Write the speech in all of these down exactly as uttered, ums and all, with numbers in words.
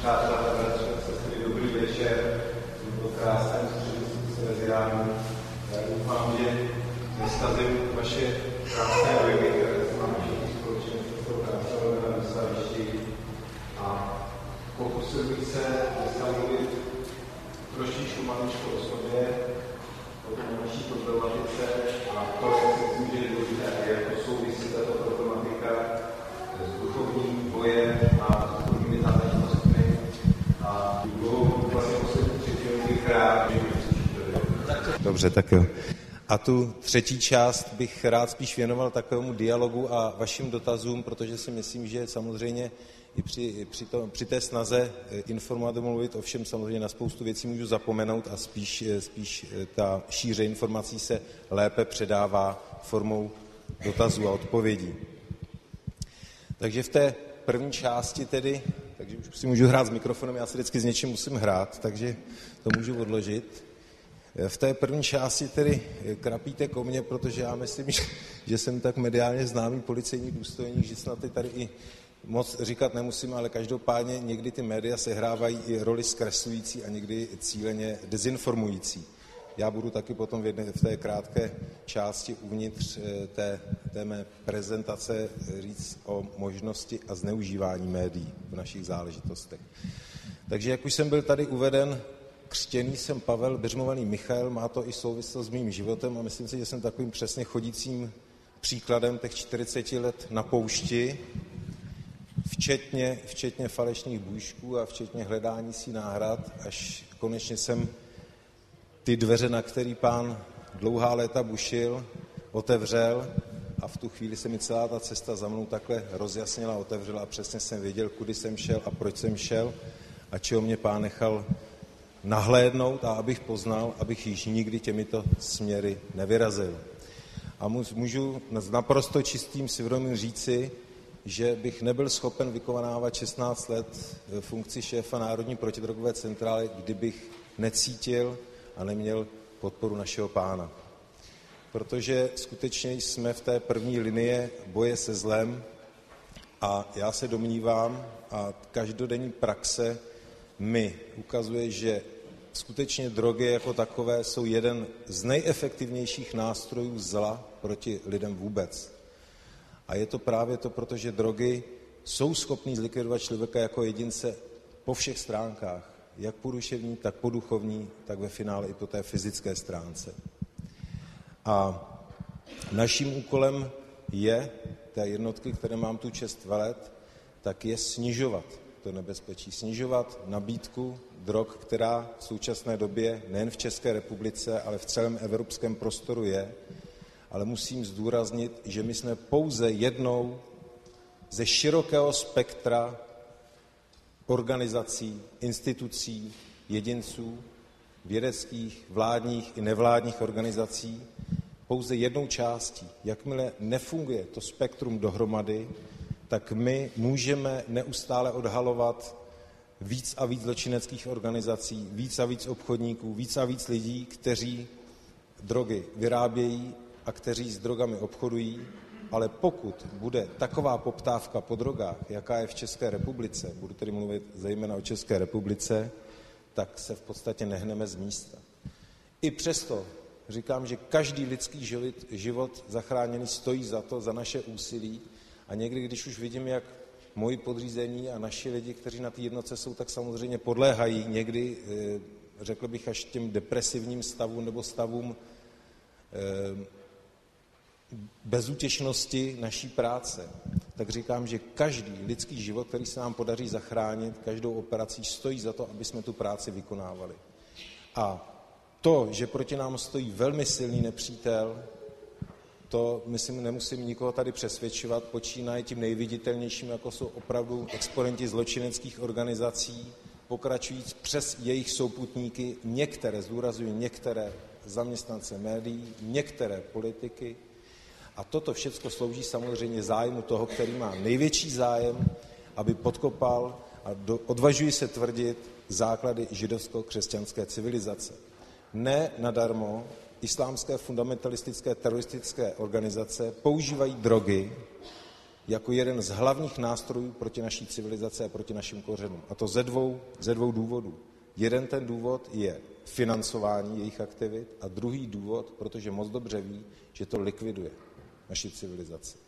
Přátelé, bratři, dobrý večer. Bylo krásné středisku Salesiánů. Já doufám, že neskazím vaše krásné dojmy, které máme všichni společně s tou krásnou na Vysavišti. A pokusil bych se dneska mluvit trošičku maličko o sobě, o té naší problematice a to, jak si myslím, že je důležité, jak to souvisí tato problematika s duchovním bojem a s duchovními záležitostmi. A budou vlastně poslední třetí bych rád, že bych Dobře, tak jo. A tu třetí část bych rád spíš věnoval takovému dialogu a vašim dotazům, protože si myslím, že samozřejmě i při, při, to, při té snaze informovat a mluvit, ovšem samozřejmě na spoustu věcí můžu zapomenout a spíš, spíš ta šíře informací se lépe předává formou dotazů a odpovědí. Takže v té první části tedy, takže už si můžu hrát s mikrofonem, já si vždycky s něčím musím hrát, takže to můžu odložit. V té první části tedy krapíte ko mně, protože já myslím, že, že jsem tak mediálně známý policejní důstojník, že snad ty tady i moc říkat nemusím, ale každopádně někdy ty média sehrávají i roli zkreslující a někdy cíleně dezinformující. Já budu taky potom v, jedné, v té krátké části uvnitř té, té mé prezentace říct o možnosti a zneužívání médií v našich záležitostech. Takže jak už jsem byl tady uveden, křtěný jsem Pavel, biřmovaný Michael, má to i souvislost s mým životem a myslím si, že jsem takovým přesně chodícím příkladem těch čtyřiceti let na poušti, včetně, včetně falešných bůžků a včetně hledání si náhrad, až konečně jsem ty dveře, na který pán dlouhá léta bušil, otevřel a v tu chvíli se mi celá ta cesta za mnou takhle rozjasnila, otevřela a přesně jsem věděl, kudy jsem šel a proč jsem šel a čeho mě pán nechal nahlédnout a abych poznal, abych již nikdy těmito směry nevyrazil. A můžu s naprosto čistým svědomím říci, že bych nebyl schopen vykonávat šestnáct let funkci šéfa Národní protidrogové centrály, kdybych necítil a neměl podporu našeho pána. Protože skutečně jsme v té první linie boje se zlem a já se domnívám, a každodenní praxe mi ukazuje, že skutečně drogy jako takové jsou jeden z nejefektivnějších nástrojů zla proti lidem vůbec. A je to právě to, protože drogy jsou schopný zlikvidovat člověka jako jedince po všech stránkách, jak po duševní, tak po duchovní, tak ve finále i po té fyzické stránce. A naším úkolem je, té jednotky, které mám tu čest velet, tak je snižovat to nebezpečí, snižovat nabídku drog, která v současné době nejen v České republice, ale v celém evropském prostoru je, ale musím zdůraznit, že my jsme pouze jednou ze širokého spektra organizací, institucí, jedinců, vědeckých, vládních i nevládních organizací, pouze jednou částí. Jakmile nefunguje to spektrum dohromady, tak my můžeme neustále odhalovat víc a víc zločineckých organizací, víc a víc obchodníků, víc a víc lidí, kteří drogy vyrábějí a kteří s drogami obchodují, ale pokud bude taková poptávka po drogách, jaká je v České republice, budu tedy mluvit zejména o České republice, tak se v podstatě nehneme z místa. I přesto říkám, že každý lidský život, život zachráněný stojí za to, za naše úsilí a někdy, když už vidím, jak moji podřízení a naši lidi, kteří na té jednotce jsou, tak samozřejmě podléhají někdy, řekl bych, až těm depresivním stavům nebo stavům bezútěšnosti naší práce, tak říkám, že každý lidský život, který se nám podaří zachránit, každou operací stojí za to, aby jsme tu práci vykonávali. A to, že proti nám stojí velmi silný nepřítel, to myslím, nemusím nikoho tady přesvědčovat, počínaje tím nejviditelnějším, jako jsou opravdu exponenti zločineckých organizací, pokračujíc přes jejich souputníky, některé, zdůrazňuji některé zaměstnance médií, některé politiky. A toto všechno slouží samozřejmě zájmu toho, který má největší zájem, aby podkopal a do, odvažuji se tvrdit základy židovsko-křesťanské civilizace. Ne nadarmo islámské fundamentalistické teroristické organizace používají drogy jako jeden z hlavních nástrojů proti naší civilizaci a proti našim kořenům. A to ze dvou, ze dvou důvodů. Jeden ten důvod je financování jejich aktivit a druhý důvod, protože moc dobře ví, že to likviduje naši civilizaci.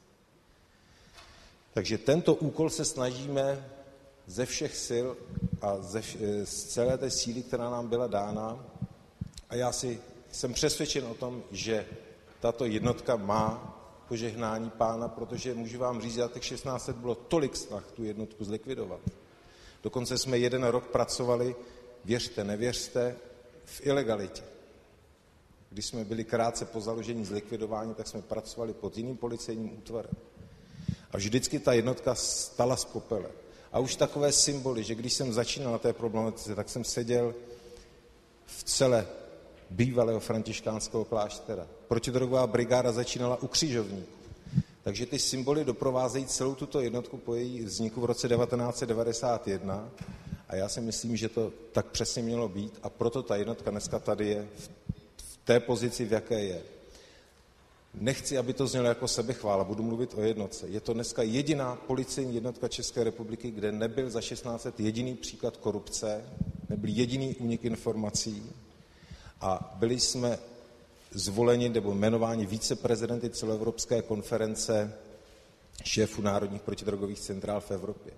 Takže tento úkol se snažíme ze všech sil a ze, z celé té síly, která nám byla dána. A já si jsem přesvědčen o tom, že tato jednotka má požehnání Pána, protože můžu vám říct, že za těch šestnáct let bylo tolik snah tu jednotku zlikvidovat. Dokonce jsme jeden rok pracovali, věřte, nevěřte, v ilegalitě. Když jsme byli krátce po založení zlikvidování, tak jsme pracovali pod jiným policejním útvarem. A vždycky ta jednotka stala z popele. A už takové symboly, že když jsem začínal na té problematice, tak jsem seděl v celé bývalého františkánského kláštera. Protidrogová brigáda začínala u křižovníků. Takže ty symboly doprovázejí celou tuto jednotku po její vzniku v roce devatenáct set devadesát jedna a já si myslím, že to tak přesně mělo být a proto ta jednotka dneska tady je v té pozici, v jaké je. Nechci, aby to znělo jako sebechvála, budu mluvit o jednotce. Je to dneska jediná policejní jednotka České republiky, kde nebyl za šestnáct let jediný příklad korupce, nebyl jediný únik informací a byli jsme zvoleni nebo jmenováni viceprezidenty celoevropské konference šéfů národních protidrogových centrál v Evropě.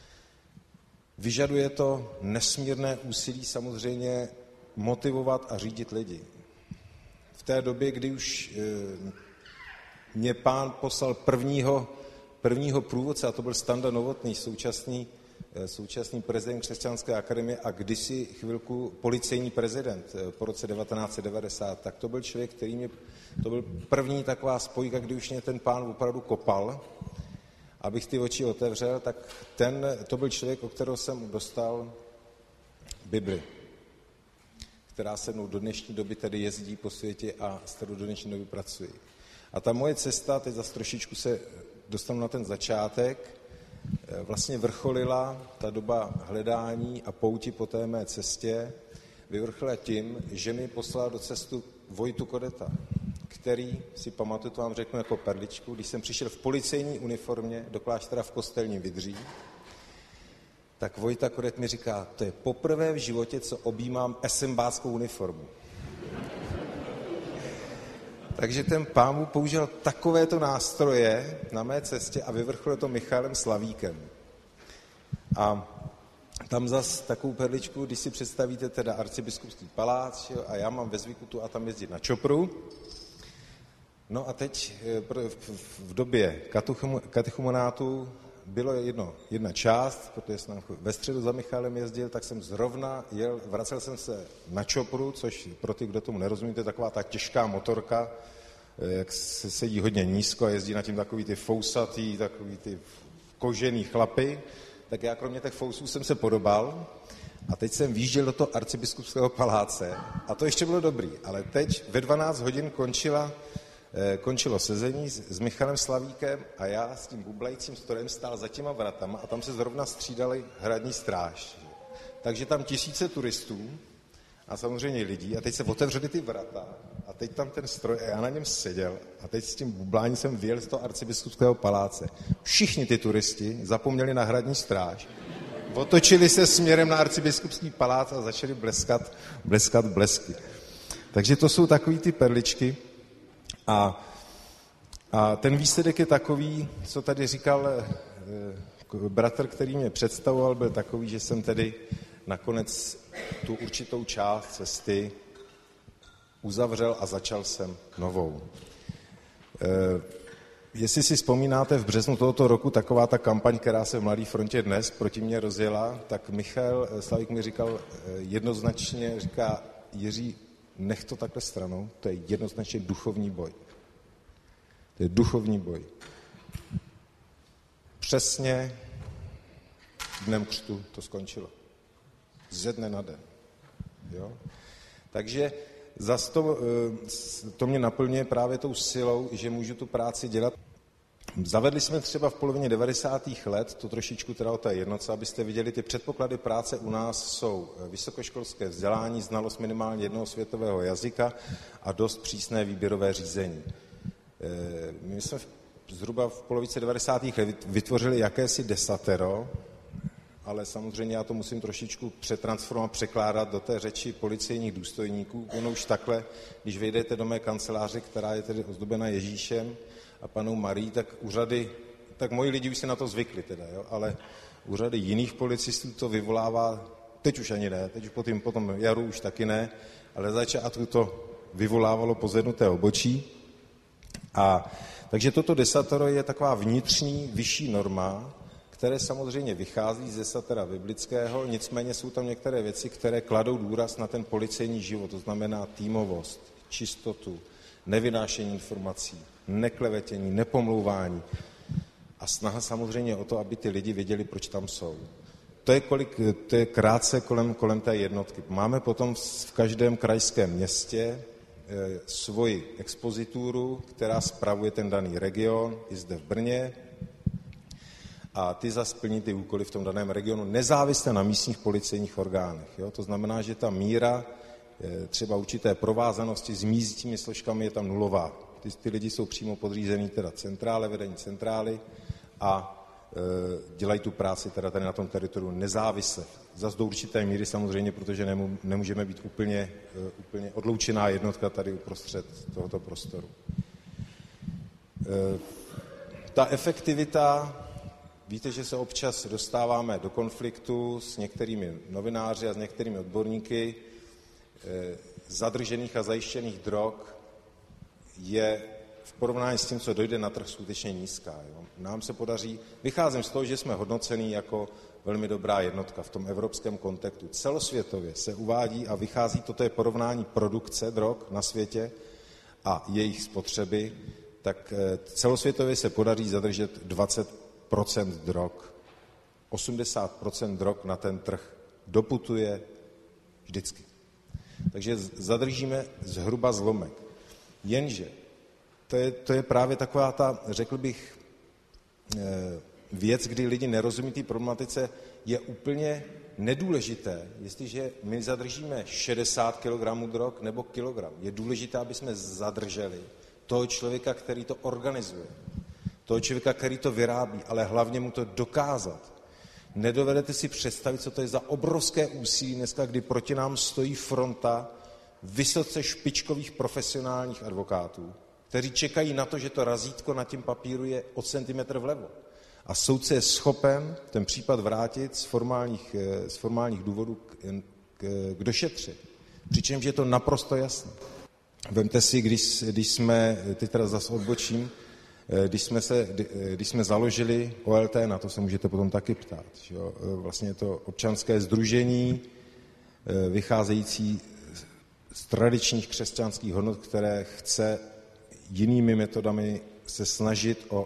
Vyžaduje to nesmírné úsilí samozřejmě motivovat a řídit lidi. V té době, kdy už mě Pán poslal prvního, prvního průvodce, a to byl Standa Novotný, současný, současný prezident Křesťanské akademie a kdysi chvilku policejní prezident po roce devatenáct set devadesát, tak to byl člověk, který mě, to byl první taková spojka, kdy už mě ten Pán opravdu kopal, abych ty oči otevřel, tak ten, to byl člověk, o kterého jsem dostal Bibli, která se mnou do dnešní doby tedy jezdí po světě a s kterou do dnešní doby pracuji. A ta moje cesta, teď zase trošičku se dostanu na ten začátek, vlastně vrcholila ta doba hledání a pouti po té mé cestě, vyvrcholila tím, že mi poslal do cestu Vojtu Kodeta, který, si pamatuju, to vám řeknu jako perličku, když jsem přišel v policejní uniformě do kláštera v Kostelním Vydří, tak Vojta Kodet mi říká, to je poprvé v životě, co objímám esembáckou uniformu. Takže ten Pán mu použil takovéto nástroje na mé cestě a vyvrcholil to Michalem Slavíkem. A tam zas takovou perličku, když si představíte teda arcibiskupský palác, jo, a já mám ve zvyku tu a tam jezdit na čopru. No a teď v době katechumenátu bylo jedno, jedna část, protože jsem ve středu za Michalem jezdil, tak jsem zrovna jel, vracel jsem se na čopru, což pro ty, kdo tomu nerozumíte, taková ta těžká motorka, jak se sedí hodně nízko a jezdí na tím takový ty fousatý, takový ty kožený chlapy, tak já kromě těch fousů jsem se podobal a teď jsem výjížděl do toho arcibiskupského paláce a to ještě bylo dobrý, ale teď ve dvanáct hodin končila končilo sezení s, s Michalem Slavíkem a já s tím bublajícím strojem stál za těma vratama a tam se zrovna střídali hradní stráž. Takže tam tisíce turistů a samozřejmě lidí a teď se otevřely ty vrata a teď tam ten stroj a já na něm seděl a teď s tím bubláním jsem vyjel z toho arcibiskupského paláce. Všichni ty turisti zapomněli na hradní stráž, otočili se směrem na arcibiskupský palác a začali bleskat, bleskat blesky. Takže to jsou takový ty perličky. A, a ten výsledek je takový, co tady říkal e, bratr, který mě představoval, byl takový, že jsem tedy nakonec tu určitou část cesty uzavřel a začal jsem novou. E, jestli si vzpomínáte, v březnu tohoto roku taková ta kampaň, která se v Mladé frontě dnes proti mně rozjela, tak Michal Slavík mi říkal jednoznačně, říká, Jiří, nech to takhle stranou, to je jednoznačně duchovní boj. To je duchovní boj. Přesně dnem křtu to skončilo. Ze dne na den. Jo? Takže zas to, to mě naplňuje právě tou silou, že můžu tu práci dělat. Zavedli jsme třeba v polovině devadesátých let, to trošičku teda o té jednotce, abyste viděli, ty předpoklady práce u nás jsou vysokoškolské vzdělání, znalost minimálně jednoho světového jazyka a dost přísné výběrové řízení. My jsme zhruba v polovině devadesátých let vytvořili jakési desatero, ale samozřejmě já to musím trošičku přetransformovat, překládat do té řeči policejních důstojníků. Ono už takhle, když vejdete do mé kanceláře, která je tedy ozdobena Ježíšem a panou Marií, tak úřady, tak moji lidi už si na to zvykli teda, jo, ale úřady jiných policistů to vyvolává, teď už ani ne, teď už po tom, po tom jaru už taky ne, ale začátku to vyvolávalo pozvednuté obočí. A takže toto desatero je taková vnitřní vyšší norma, které samozřejmě vychází z desatera biblického, nicméně jsou tam některé věci, které kladou důraz na ten policejní život, to znamená týmovost, čistotu, nevynášení informací, neklevetění, nepomlouvání a snaha samozřejmě o to, aby ty lidi věděli, proč tam jsou. To je, kolik, to je krátce kolem, kolem té jednotky. Máme potom v každém krajském městě e, svoji expozituru, která spravuje ten daný region, i zde v Brně, a ty zas plní ty úkoly v tom daném regionu nezávisle na místních policejních orgánech. Jo? To znamená, že ta míra e, třeba určité provázanosti s místními složkami je tam nulová. Ty, ty lidi jsou přímo podřízený teda centrále, vedení centrály a e, dělají tu práci teda tady na tom teritoriu nezávisle. Zas do určité míry samozřejmě, protože nemů, nemůžeme být úplně, e, úplně odloučená jednotka tady uprostřed tohoto prostoru. E, ta efektivita, víte, že se občas dostáváme do konfliktu s některými novináři a s některými odborníky. E, zadržených a zajištěných drog je v porovnání s tím, co dojde na trh, skutečně nízká. Jo. Nám se podaří, vycházím z toho, že jsme hodnocení jako velmi dobrá jednotka v tom evropském kontextu. Celosvětově se uvádí a vychází, toto je porovnání produkce drog na světě a jejich spotřeby, tak celosvětově se podaří zadržet dvacet procent drog. osmdesát procent drog na ten trh doputuje vždycky. Takže zadržíme zhruba zlomek. Jenže to je, to je právě taková ta, řekl bych, věc, kdy lidi nerozumí té problematice, je úplně nedůležité, jestliže my zadržíme šedesát kilogramů drog nebo kilogram. Je důležité, aby jsme zadrželi toho člověka, který to organizuje, toho člověka, který to vyrábí, ale hlavně mu to dokázat. Nedovedete si představit, co to je za obrovské úsilí dneska, kdy proti nám stojí fronta vysoce špičkových profesionálních advokátů, kteří čekají na to, že to razítko na tím papíru je o centimetr vlevo. A soudce je schopen ten případ vrátit z formálních, z formálních důvodů k, k, k došetři. Přičemž je to naprosto jasné. Vemte si, když, když jsme, teď teda zase odbočím, když jsme, se, když jsme založili O L T, na to se můžete potom taky ptát. Že jo? Vlastně je to občanské sdružení vycházející z tradičních křesťanských hodnot, které chce jinými metodami se snažit o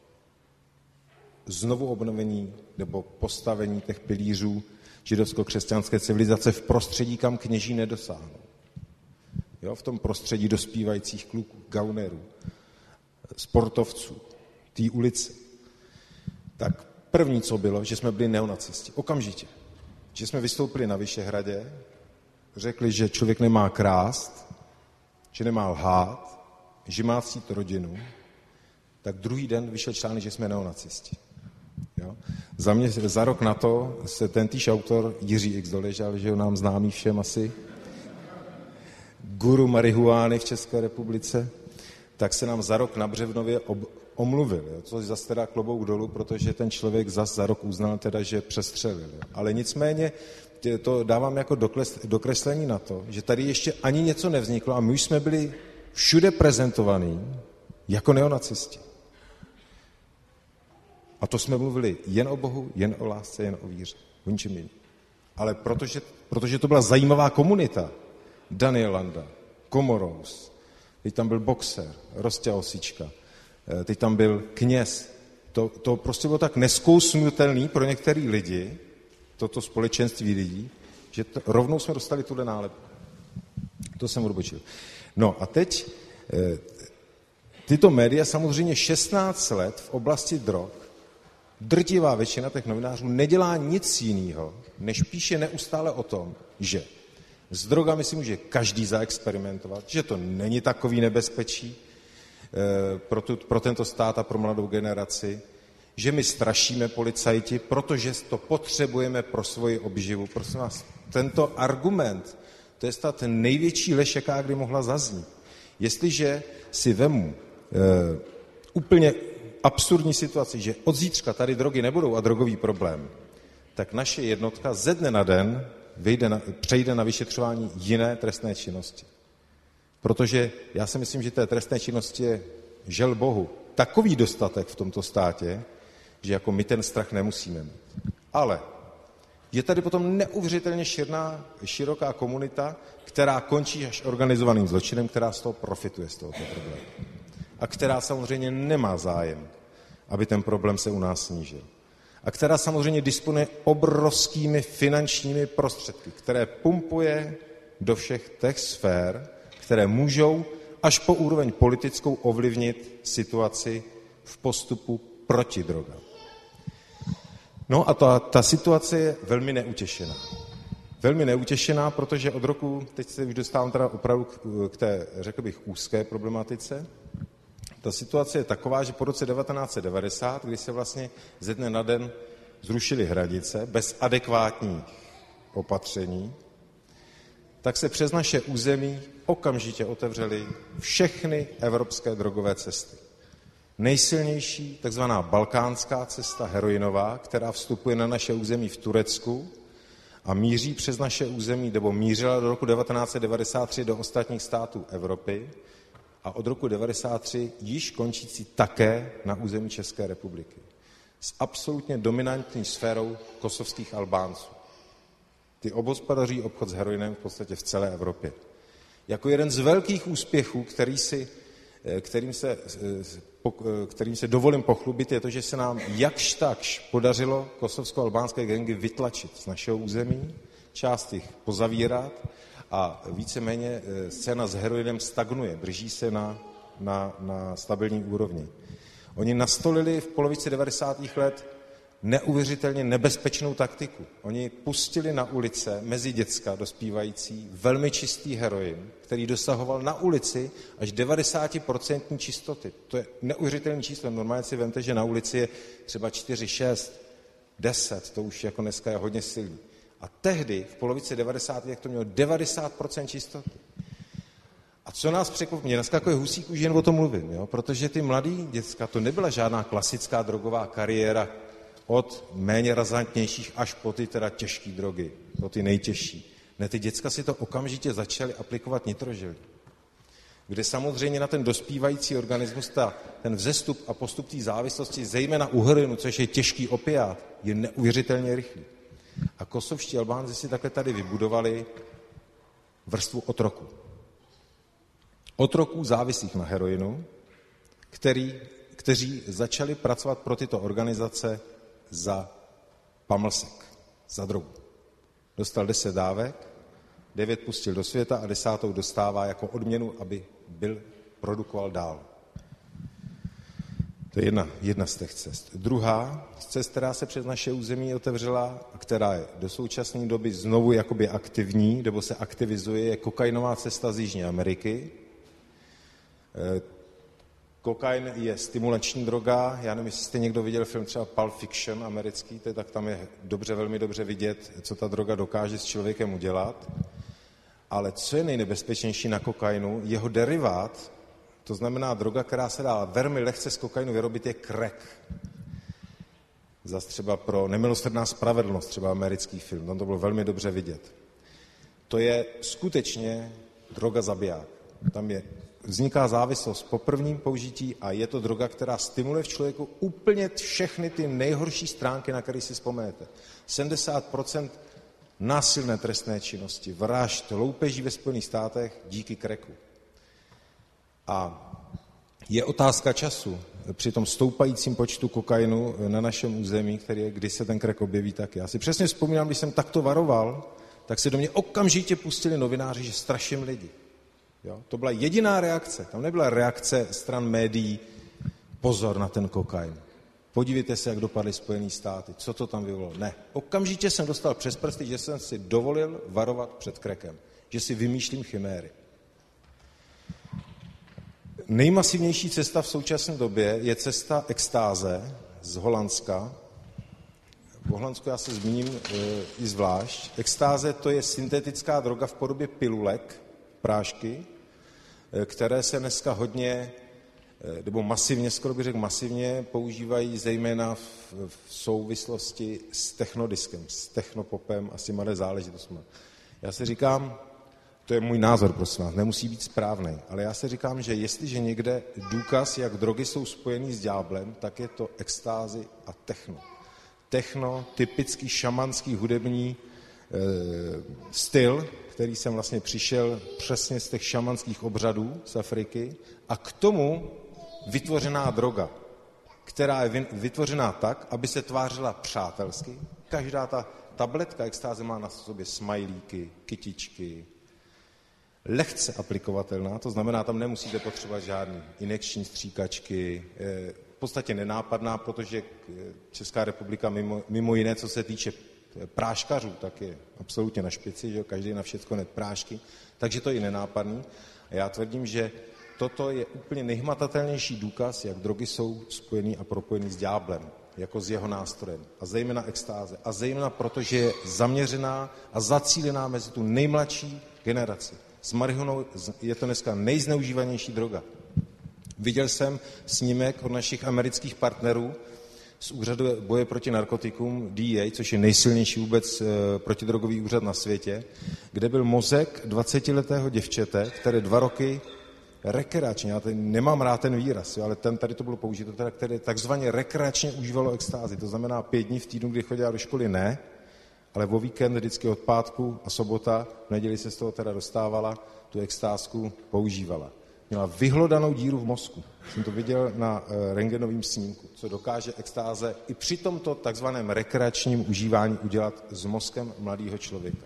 znovu obnovení nebo postavení těch pilířů židovsko-křesťanské civilizace v prostředí, kam kněží nedosáhnou. Jo, v tom prostředí dospívajících kluků, gaunerů, sportovců, té ulice. Tak první, co bylo, že jsme byli neonacisti. Okamžitě. Že jsme vystoupili na Vyšehradě, řekli, že člověk nemá krást, že nemá lhát, že má ctít rodinu, tak druhý den vyšel článek, že jsme neonacisti. Jo? Za, mě, za rok na to se tentýž autor Jiří X. Doležal, že ho nám známý všem asi, guru marihuány v České republice, tak se nám za rok na Břevnově ob, omluvil. Jo? Což zase teda klobouk dolů, protože ten člověk zase za rok uznal teda, že přestřelil. Jo? Ale nicméně to dávám jako dokles, dokreslení na to, že tady ještě ani něco nevzniklo a my už jsme byli všude prezentovaní jako neonacisti. A to jsme mluvili jen o Bohu, jen o lásce, jen o víře. O ničem jiným. Ale protože, protože to byla zajímavá komunita, Daniel Landa, Komorous, teď tam byl boxer, Rostia Osička, teď tam byl kněz. To, to prostě bylo tak neskousnutelný pro některý lidi, toto společenství lidí, že to, rovnou jsme dostali tuhle nálepku. To jsem odbočil. No a teď e, tyto média samozřejmě šestnáct let v oblasti drog, drtivá většina těch novinářů nedělá nic jiného, než píše neustále o tom, že s drogami si může každý zaexperimentovat, že to není takový nebezpečí, pro, tu, pro tento stát a pro mladou generaci, že my strašíme policajti, protože to potřebujeme pro svoji obživu. Prosím vás, tento argument, to je snad ten největší lež, jaká kdy mohla zaznít. Jestliže si vemu e, úplně absurdní situaci, že od zítřka tady drogy nebudou a drogový problém, tak naše jednotka ze dne na den vyjde na, přejde na vyšetřování jiné trestné činnosti. Protože já si myslím, že té trestné činnosti je, žel Bohu, takový dostatek v tomto státě, že jako my ten strach nemusíme mít. Ale je tady potom neuvěřitelně širná, široká komunita, která končí až organizovaným zločinem, která z toho profituje, z tohoto problému. A která samozřejmě nemá zájem, aby ten problém se u nás snížil. A která samozřejmě disponuje obrovskými finančními prostředky, které pumpuje do všech těch sfér, které můžou až po úroveň politickou ovlivnit situaci v postupu proti drogám. No a ta, ta situace je velmi neutěšená. Velmi neutěšená, protože od roku, teď se už dostávám teda opravdu k té, řekl bych, úzké problematice, ta situace je taková, že po roce devatenáct set devadesát, kdy se vlastně ze dne na den zrušily hranice bez adekvátních opatření, tak se přes naše území okamžitě otevřely všechny evropské drogové cesty. Nejsilnější, takzvaná balkánská cesta heroinová, která vstupuje na naše území v Turecku a míří přes naše území, nebo mířila do roku devatenáct set devadesát tři do ostatních států Evropy a od roku devadesát tři již končící také na území České republiky. S absolutně dominantní sférou kosovských Albánců. Ty obhospodaří obchod s heroinem v podstatě v celé Evropě. Jako jeden z velkých úspěchů, který si, kterým, se, kterým se dovolím pochlubit, je to, že se nám jakž takž podařilo kosovsko-albánské gangy vytlačit z našeho území, část jich pozavírat a víceméně scéna s heroinem stagnuje, drží se na, na, na stabilní úrovni. Oni nastolili v polovici devadesátých let neuvěřitelně nebezpečnou taktiku. Oni pustili na ulice mezi děcka dospívající velmi čistý heroin, který dosahoval na ulici až devadesát procent čistoty. To je neuvěřitelný číslo. Normálně si vemte, že na ulici je třeba čtyři, šest, deset, to už jako dneska je hodně silný. A tehdy, v polovici devadesátých, to mělo devadesát procent čistoty. A co nás překvapilo, mě naskakuje husík, už jen o tom mluvím, jo? Protože ty mladý děcka, to nebyla žádná klasická drogová kariéra od méně razantnějších až po ty teda těžké drogy, po ty nejtěžší. Ne, ty děcka si to okamžitě začaly aplikovat nitrožily, kde samozřejmě na ten dospívající organismus ta, ten vzestup a postup té závislosti, zejména u heroinu, což je těžký opiát, je neuvěřitelně rychlý. A kosovští Albánci si takhle tady vybudovali vrstvu otroků. Otroků závislých na heroinu, který, kteří začali pracovat pro tyto organizace za pamlsek, za drogu. Dostal deset dávek, devět pustil do světa a desátou dostává jako odměnu, aby byl, produkoval dál. To je jedna, jedna z těch cest. Druhá cest, která se přes naše území otevřela a která je do současné doby znovu jakoby aktivní, nebo se aktivizuje, je kokainová cesta z Jižní Ameriky. Kokain je stimulační droga, já nevím, jestli jste někdo viděl film třeba Pulp Fiction americký, tak tam je dobře, velmi dobře vidět, co ta droga dokáže s člověkem udělat. Ale co je nejnebezpečnější na kokainu, jeho derivát, to znamená droga, která se dá velmi lehce z kokainu vyrobit, je crack. Zas třeba pro Nemilosrdná spravedlnost, třeba americký film, tam to bylo velmi dobře vidět. To je skutečně droga zabiják. Tam je vzniká závislost po prvním použití a je to droga, která stimuluje v člověku úplně všechny ty nejhorší stránky, na které si vzpomenete. sedmdesát procent násilné trestné činnosti, vražd, loupeží ve Spojených státech díky cracku. A je otázka času při tom stoupajícím počtu kokainu na našem území, který je, kdy se ten crack objeví taky. Já si přesně vzpomínám, když jsem takto varoval, tak se do mě okamžitě pustili novináři, že straším lidi. Jo? To byla jediná reakce. Tam nebyla reakce stran médií, pozor na ten kokain. Podívejte se, jak dopadly Spojené státy, co to tam vyvolalo. Ne, okamžitě jsem dostal přes prsty, že jsem si dovolil varovat před crackem, že si vymýšlím chiméry. nejmasivnější cesta v současné době je cesta extáze z Holandska. V Holandsku já se zmíním e, i zvlášť. Extáze to je syntetická droga v podobě pilulek, prášky, e, které se dneska hodně, e, nebo masivně, skoro bych řekl masivně, používají zejména v, v souvislosti s technodiskem, s technopopem a s těma záležitostmi. Já si říkám, to je můj názor, prosím vás, nemusí být správný, ale já si říkám, že jestliže někde důkaz, jak drogy jsou spojený s ďáblem, tak je to extázy a techno. Techno, typický šamanský hudební e, styl, který jsem vlastně přišel přesně z těch šamanských obřadů z Afriky, a k tomu vytvořená droga, která je vytvořená tak, aby se tvářila přátelsky. Každá ta tabletka extáze má na sobě smajlíky, kytičky, lehce aplikovatelná, to znamená, tam nemusíte potřebovat žádný injekční stříkačky, v podstatě nenápadná, protože Česká republika mimo, mimo jiné, co se týče práškařů, tak je absolutně na špici, že každý na všecko net prášky, takže to je i nenápadný. A já tvrdím, že toto je úplně nejhmatatelnější důkaz, jak drogy jsou spojený a propojený s ďáblem, jako s jeho nástrojem. A zejména extáze. A zejména proto, že je zaměřená a zacílená mezi tu nejmladší generaci. S marihuanou je to dneska nejzneužívanější droga. Viděl jsem snímek od našich amerických partnerů z úřadu boje proti narkotikům D E A, což je nejsilnější vůbec protidrogový úřad na světě, kde byl mozek dvacetiletého děvčete, které dva roky rekreačně, já tady nemám rád ten výraz, jo, ale ten, tady to bylo použito, teda, které takzvaně rekreačně užívalo extázi. To znamená pět dní v týdnu, kdy chodila do školy, ne, ale o víkend vždycky od pátku a sobota, v neděli se z toho teda dostávala, tu extázku používala. Měla vyhlodanou díru v mozku. Jsem to viděl na uh, rentgenovém snímku, co dokáže extáze i při tomto takzvaném rekreačním užívání udělat s mozkem mladého člověka.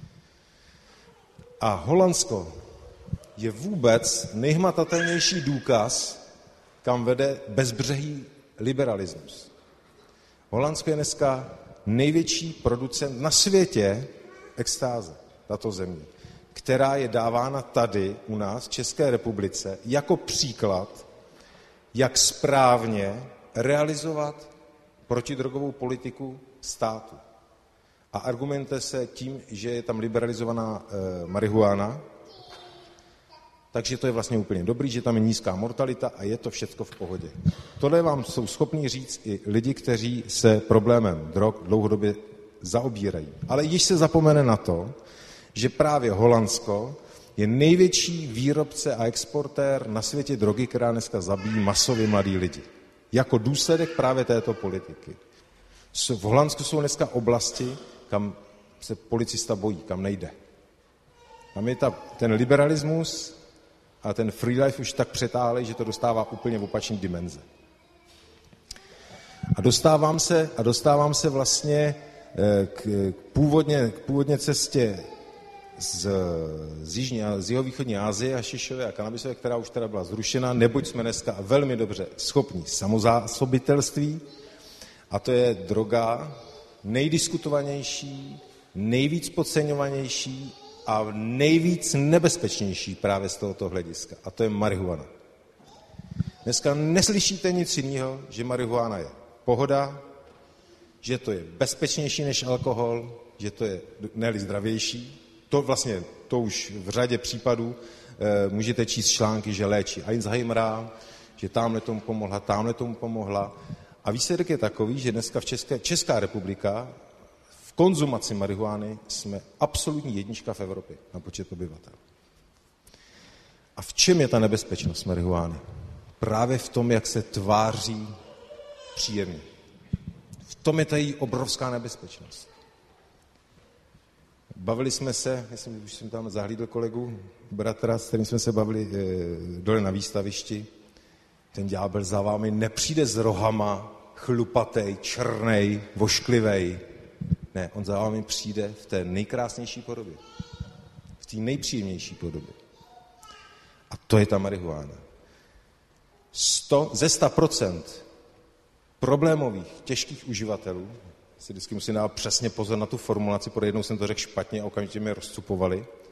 A Holandsko je vůbec nejhmatatelnější důkaz, kam vede bezbřehý liberalismus. Holandsko je dneska největší producent na světě extáze, tato země, která je dávána tady u nás v České republice jako příklad, jak správně realizovat protidrogovou politiku státu. A argumentuje se tím, že je tam liberalizovaná e, marihuana, takže to je vlastně úplně dobrý, že tam je nízká mortalita a je to všecko v pohodě. Tohle vám jsou schopní říct i lidi, kteří se problémem drog dlouhodobě zaobírají. Ale již se zapomene na to, že právě Holandsko je největší výrobce a exportér na světě drogy, která dneska zabíjí masově mladí lidi. Jako důsledek právě této politiky. V Holandsku jsou dneska oblasti, kam se policista bojí, kam nejde. Tam je ta, ten liberalismus a ten free life už tak přetáhlej, že to dostává úplně v opačný dimenze. A dostávám se, a dostávám se vlastně k, k, původně, k původně cestě z, z, jižní, z jihovýchodní Asie a šišové a kanabisové, která už teda byla zrušena, neboť jsme dneska velmi dobře schopní samozásobitelství, a to je droga nejdiskutovanější, nejvíc podceňovanější a nejvíc nebezpečnější právě z tohoto hlediska. A to je marihuana. Dneska neslyšíte nic jiného, že marihuana je pohoda, že to je bezpečnější než alkohol, že to je ne-li zdravější. To vlastně, to už v řadě případů e, můžete číst články, že léčí Alzheimera, že tamhle tomu pomohla, tamhle tomu pomohla. A výsledek je takový, že dneska v České, Česká republika v konzumaci marihuany jsme absolutní jednička v Evropě na počet obyvatel. A v čem je ta nebezpečnost marihuany? Právě v tom, jak se tváří příjemně. V tom je ta její obrovská nebezpečnost. Bavili jsme se, myslím, už jsem tam zahlídl kolegu, bratra, s kterým jsme se bavili e, dole na výstavišti. Ten ďábel za vámi nepřijde s rohama, chlupatej, črnej, vošklivej. Ne, on za vámi přijde v té nejkrásnější podobě. V té nejpříjemnější podobě. A to je ta marihuána. sto, ze sto procent problémových, těžkých uživatelů, si vždycky musím dát přesně pozor na tu formulaci, protože jednou jsem to řekl špatně a okamžitě mě rozcupovali,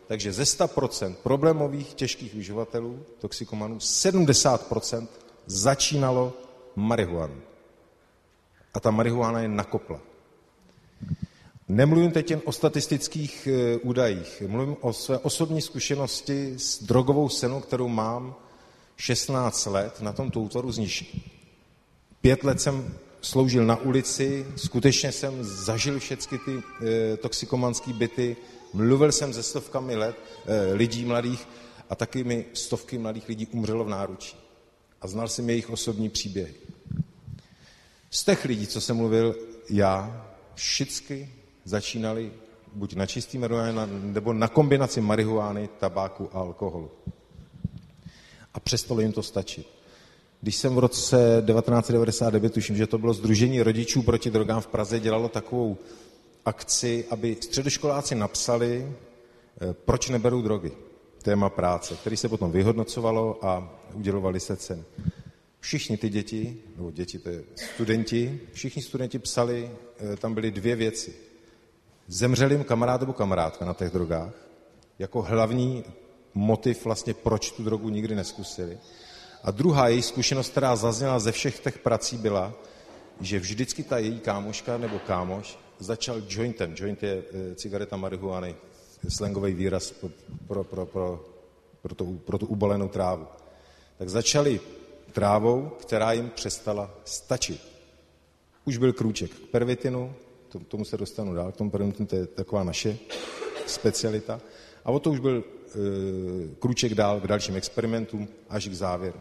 Takže ze sto procent problémových těžkých uživatelů, toxikomanů, sedmdesát procent začínalo marihuanu. A ta marihuana je nakopla. Nemluvím teď jen o statistických e, údajích, mluvím o své osobní zkušenosti s drogovou scénou, kterou mám šestnáct let na tomto útvaru, z níž pět let jsem sloužil na ulici, skutečně jsem zažil všechny ty e, toxikomanské byty, mluvil jsem se stovkami let, e, lidí mladých a taky mi stovky mladých lidí umřelo v náručí. A znal jsem jejich osobní příběhy. Z těch lidí, co jsem mluvil já, všichni začínali buď na čistý marihuana, nebo na kombinaci marihuány, tabáku a alkoholu. A přestalo jim to stačit. Když jsem v roce devatenáct set devadesát devět, tuším, že to bylo Sdružení rodičů proti drogám v Praze, dělalo takovou akci, aby středoškoláci napsali, proč neberou drogy. Téma práce, který se potom vyhodnocovalo a udělovaly se ceny. Všichni ty děti, nebo děti, to je studenti, všichni studenti psali, tam byly dvě věci. Zemřel jim kamarád nebo kamarádka na těch drogách, jako hlavní motiv vlastně, proč tu drogu nikdy neskusili. A druhá její zkušenost, která zazněla ze všech těch prací, byla, že vždycky ta její kámoška nebo kámoš začal jointem. Joint je cigareta marihuany, slangový výraz pro, pro, pro, pro, pro, to, pro tu ubolenou trávu. Tak začali trávou, která jim přestala stačit. Už byl krůček k pervitinu, k tomu se dostanu dál, k tomu pervitinu, to je taková naše specialita. A o to už byl e, krůček dál k dalším experimentům až k závěru.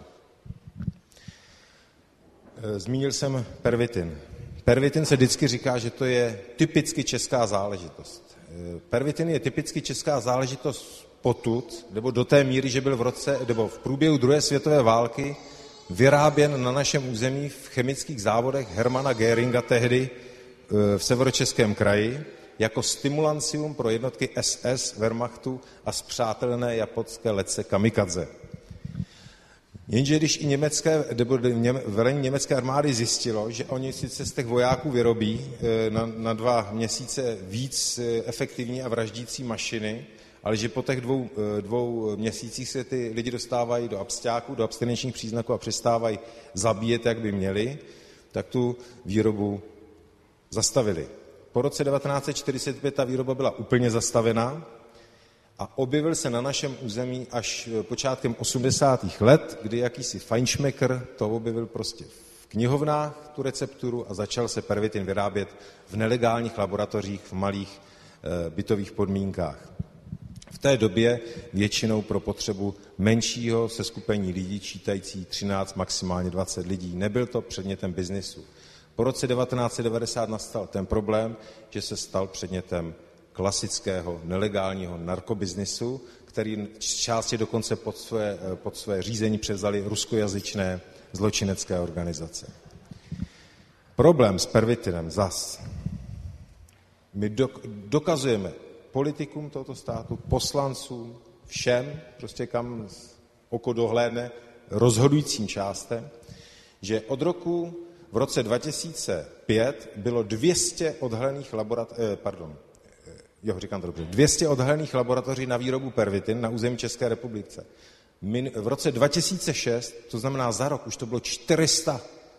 E, zmínil jsem pervitin. Pervitin se vždycky říká, že to je typicky česká záležitost. E, pervitin je typicky česká záležitost potud, nebo do té míry, že byl v roce, nebo v průběhu druhé světové války vyráběn na našem území v chemických závodech Hermana Göringa tehdy v severočeském kraji jako stimulancium pro jednotky S S, Wehrmachtu a spřátelené japonské letce kamikadze. Jenže když i německé, nebo velení německé armády zjistilo, že oni sice z těch vojáků vyrobí na, na dva měsíce víc efektivní a vraždící mašiny, ale že po těch dvou, dvou měsících se ty lidi dostávají do absťáků, do abstinenčních příznaků a přestávají zabíjet, jak by měli, tak tu výrobu zastavili. Po roce devatenáct set čtyřicet pět ta výroba byla úplně zastavená a objevil se na našem území až počátkem osmdesátých let, kdy jakýsi feinschmecker to objevil prostě v knihovnách, tu recepturu, a začal se pervitin vyrábět v nelegálních laboratořích, v malých e, bytových podmínkách. V té době většinou pro potřebu menšího seskupení lidí, čítající třináct, maximálně dvacet lidí. Nebyl to předmětem biznisu. Po roce devatenáct set devadesát nastal ten problém, že se stal předmětem klasického nelegálního narkobiznisu, který části dokonce pod své, pod své řízení převzaly ruskojazyčné zločinecké organizace. Problém s pervitinem zas. My dokazujeme politikům tohoto státu, poslancům, všem, prostě kam oko dohlédne, rozhodujícím částem, že od roku v roce dva tisíce pět bylo dvě stě odhalených laboratoří, eh, pardon, jo, říkám to dobře, dvě stě odhalených laboratoří na výrobu pervitin na území České republice. Min, v roce dva tisíce šest, to znamená za rok, už to bylo čtyři sta.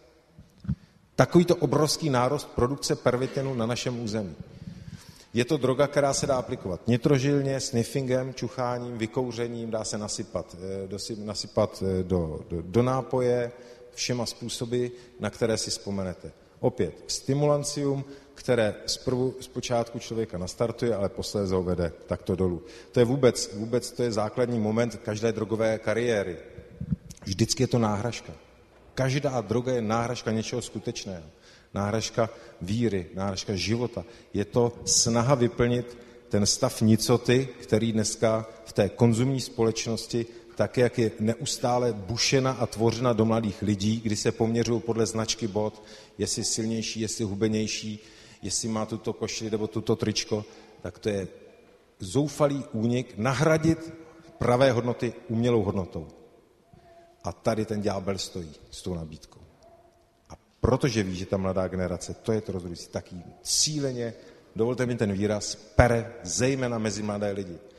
Takovýto obrovský nárost produkce pervitinu na našem území. Je to droga, která se dá aplikovat nitrožilně, sniffingem, čucháním, vykouřením, dá se nasypat, nasypat do, do, do nápoje, všema způsoby, na které si vzpomenete. Opět stimulancium, které zprvu, zpočátku člověka nastartuje, ale posléze ho vede takto dolů. To je vůbec, vůbec to je základní moment každé drogové kariéry. Vždycky je to náhražka. Každá droga je náhražka něčeho skutečného. Náhražka víry, náhražka života. Je to snaha vyplnit ten stav nicoty, který dneska v té konzumní společnosti, tak jak je neustále bušena a tvořena do mladých lidí, kdy se poměřují podle značky bot, jestli silnější, jestli hubenější, jestli má tuto košili nebo tuto tričko, tak to je zoufalý únik nahradit pravé hodnoty umělou hodnotou. A tady ten ďábel stojí s tou nabídkou. A protože ví, že ta mladá generace, to je to rozhodující, taky cíleně, dovolte mi ten výraz, pere zejména mezi mladé lidi.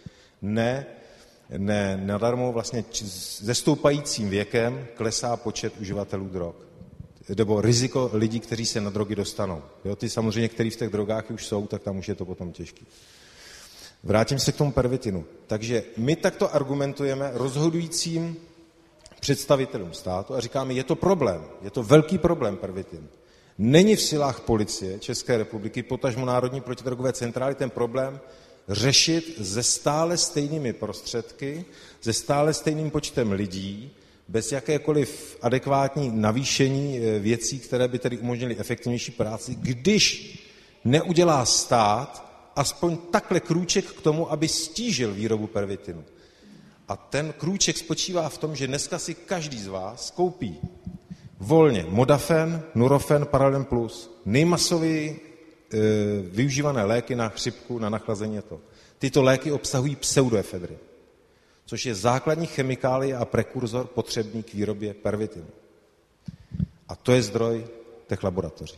Ne, ne, nadarmo vlastně se stoupajícím věkem klesá počet uživatelů drog. Nebo riziko lidí, kteří se na drogy dostanou. Jo, ty samozřejmě, kteří v těch drogách už jsou, tak tam už je to potom těžký. Vrátím se k tomu pervitinu. Takže my takto argumentujeme rozhodujícím představitelům státu a říkáme, je to problém, je to velký problém pervitin. Není v silách policie České republiky, potažmo Národní protidrogové centrály, ten problém řešit se stále stejnými prostředky, se stále stejným počtem lidí, bez jakékoliv adekvátní navýšení věcí, které by tedy umožnily efektivnější práci, když neudělá stát aspoň takhle krůček k tomu, aby stížil výrobu pervitinu. A ten krůček spočívá v tom, že dneska si každý z vás koupí volně Modafen, Nurofen, Paralen Plus, nejmasověji e, využívané léky na chřipku, na nachlazení to. Tyto léky obsahují pseudoefedrin, což je základní chemikálie a prekurzor potřebný k výrobě pervitinu. A to je zdroj těch laboratoří.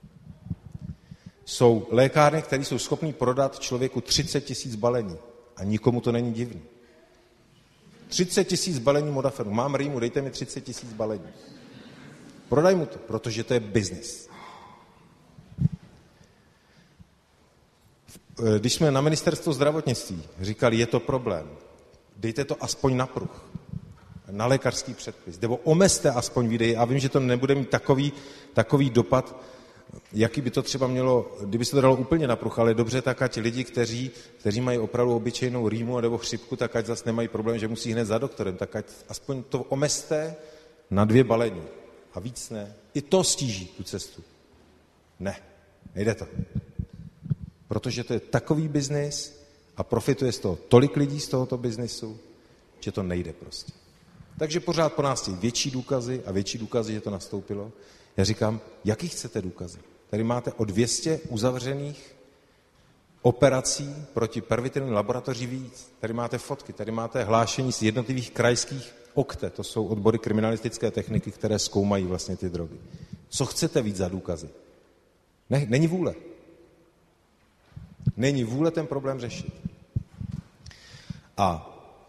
Jsou lékárny, které jsou schopné prodat člověku třicet tisíc balení a nikomu to není divný. třicet tisíc balení Modafenu. Mám rýmu, dejte mi třicet tisíc balení. Prodaj mu to, protože to je biznis. Když jsme na ministerstvo zdravotnictví říkali, je to problém, dejte to aspoň na pruh, na lékařský předpis, nebo omezte aspoň výdej. A vím, že to nebude mít takový, takový dopad, jaký by to třeba mělo, kdyby se to dalo úplně na pruh, ale dobře, tak ať lidi, kteří, kteří mají opravdu obyčejnou rýmu nebo chřipku, tak ať zase nemají problém, že musí hned za doktorem, tak ať aspoň to omezte na dvě balení. A víc ne. I to stíží tu cestu. Ne, nejde to. Protože to je takový biznis a profituje z toho tolik lidí z tohoto biznisu, že to nejde prostě. Takže pořád po nás chtějí větší důkazy a větší důkazy, že to nastoupilo. Já říkám, jaký chcete důkazy? Tady máte o dvě stě uzavřených operací proti pervitinovým laboratoři víc. Tady máte fotky, tady máte hlášení z jednotlivých krajských okte, to jsou odbory kriminalistické techniky, které zkoumají vlastně ty drogy. Co chcete víc za důkazy? Ne, není vůle. Není vůle ten problém řešit. A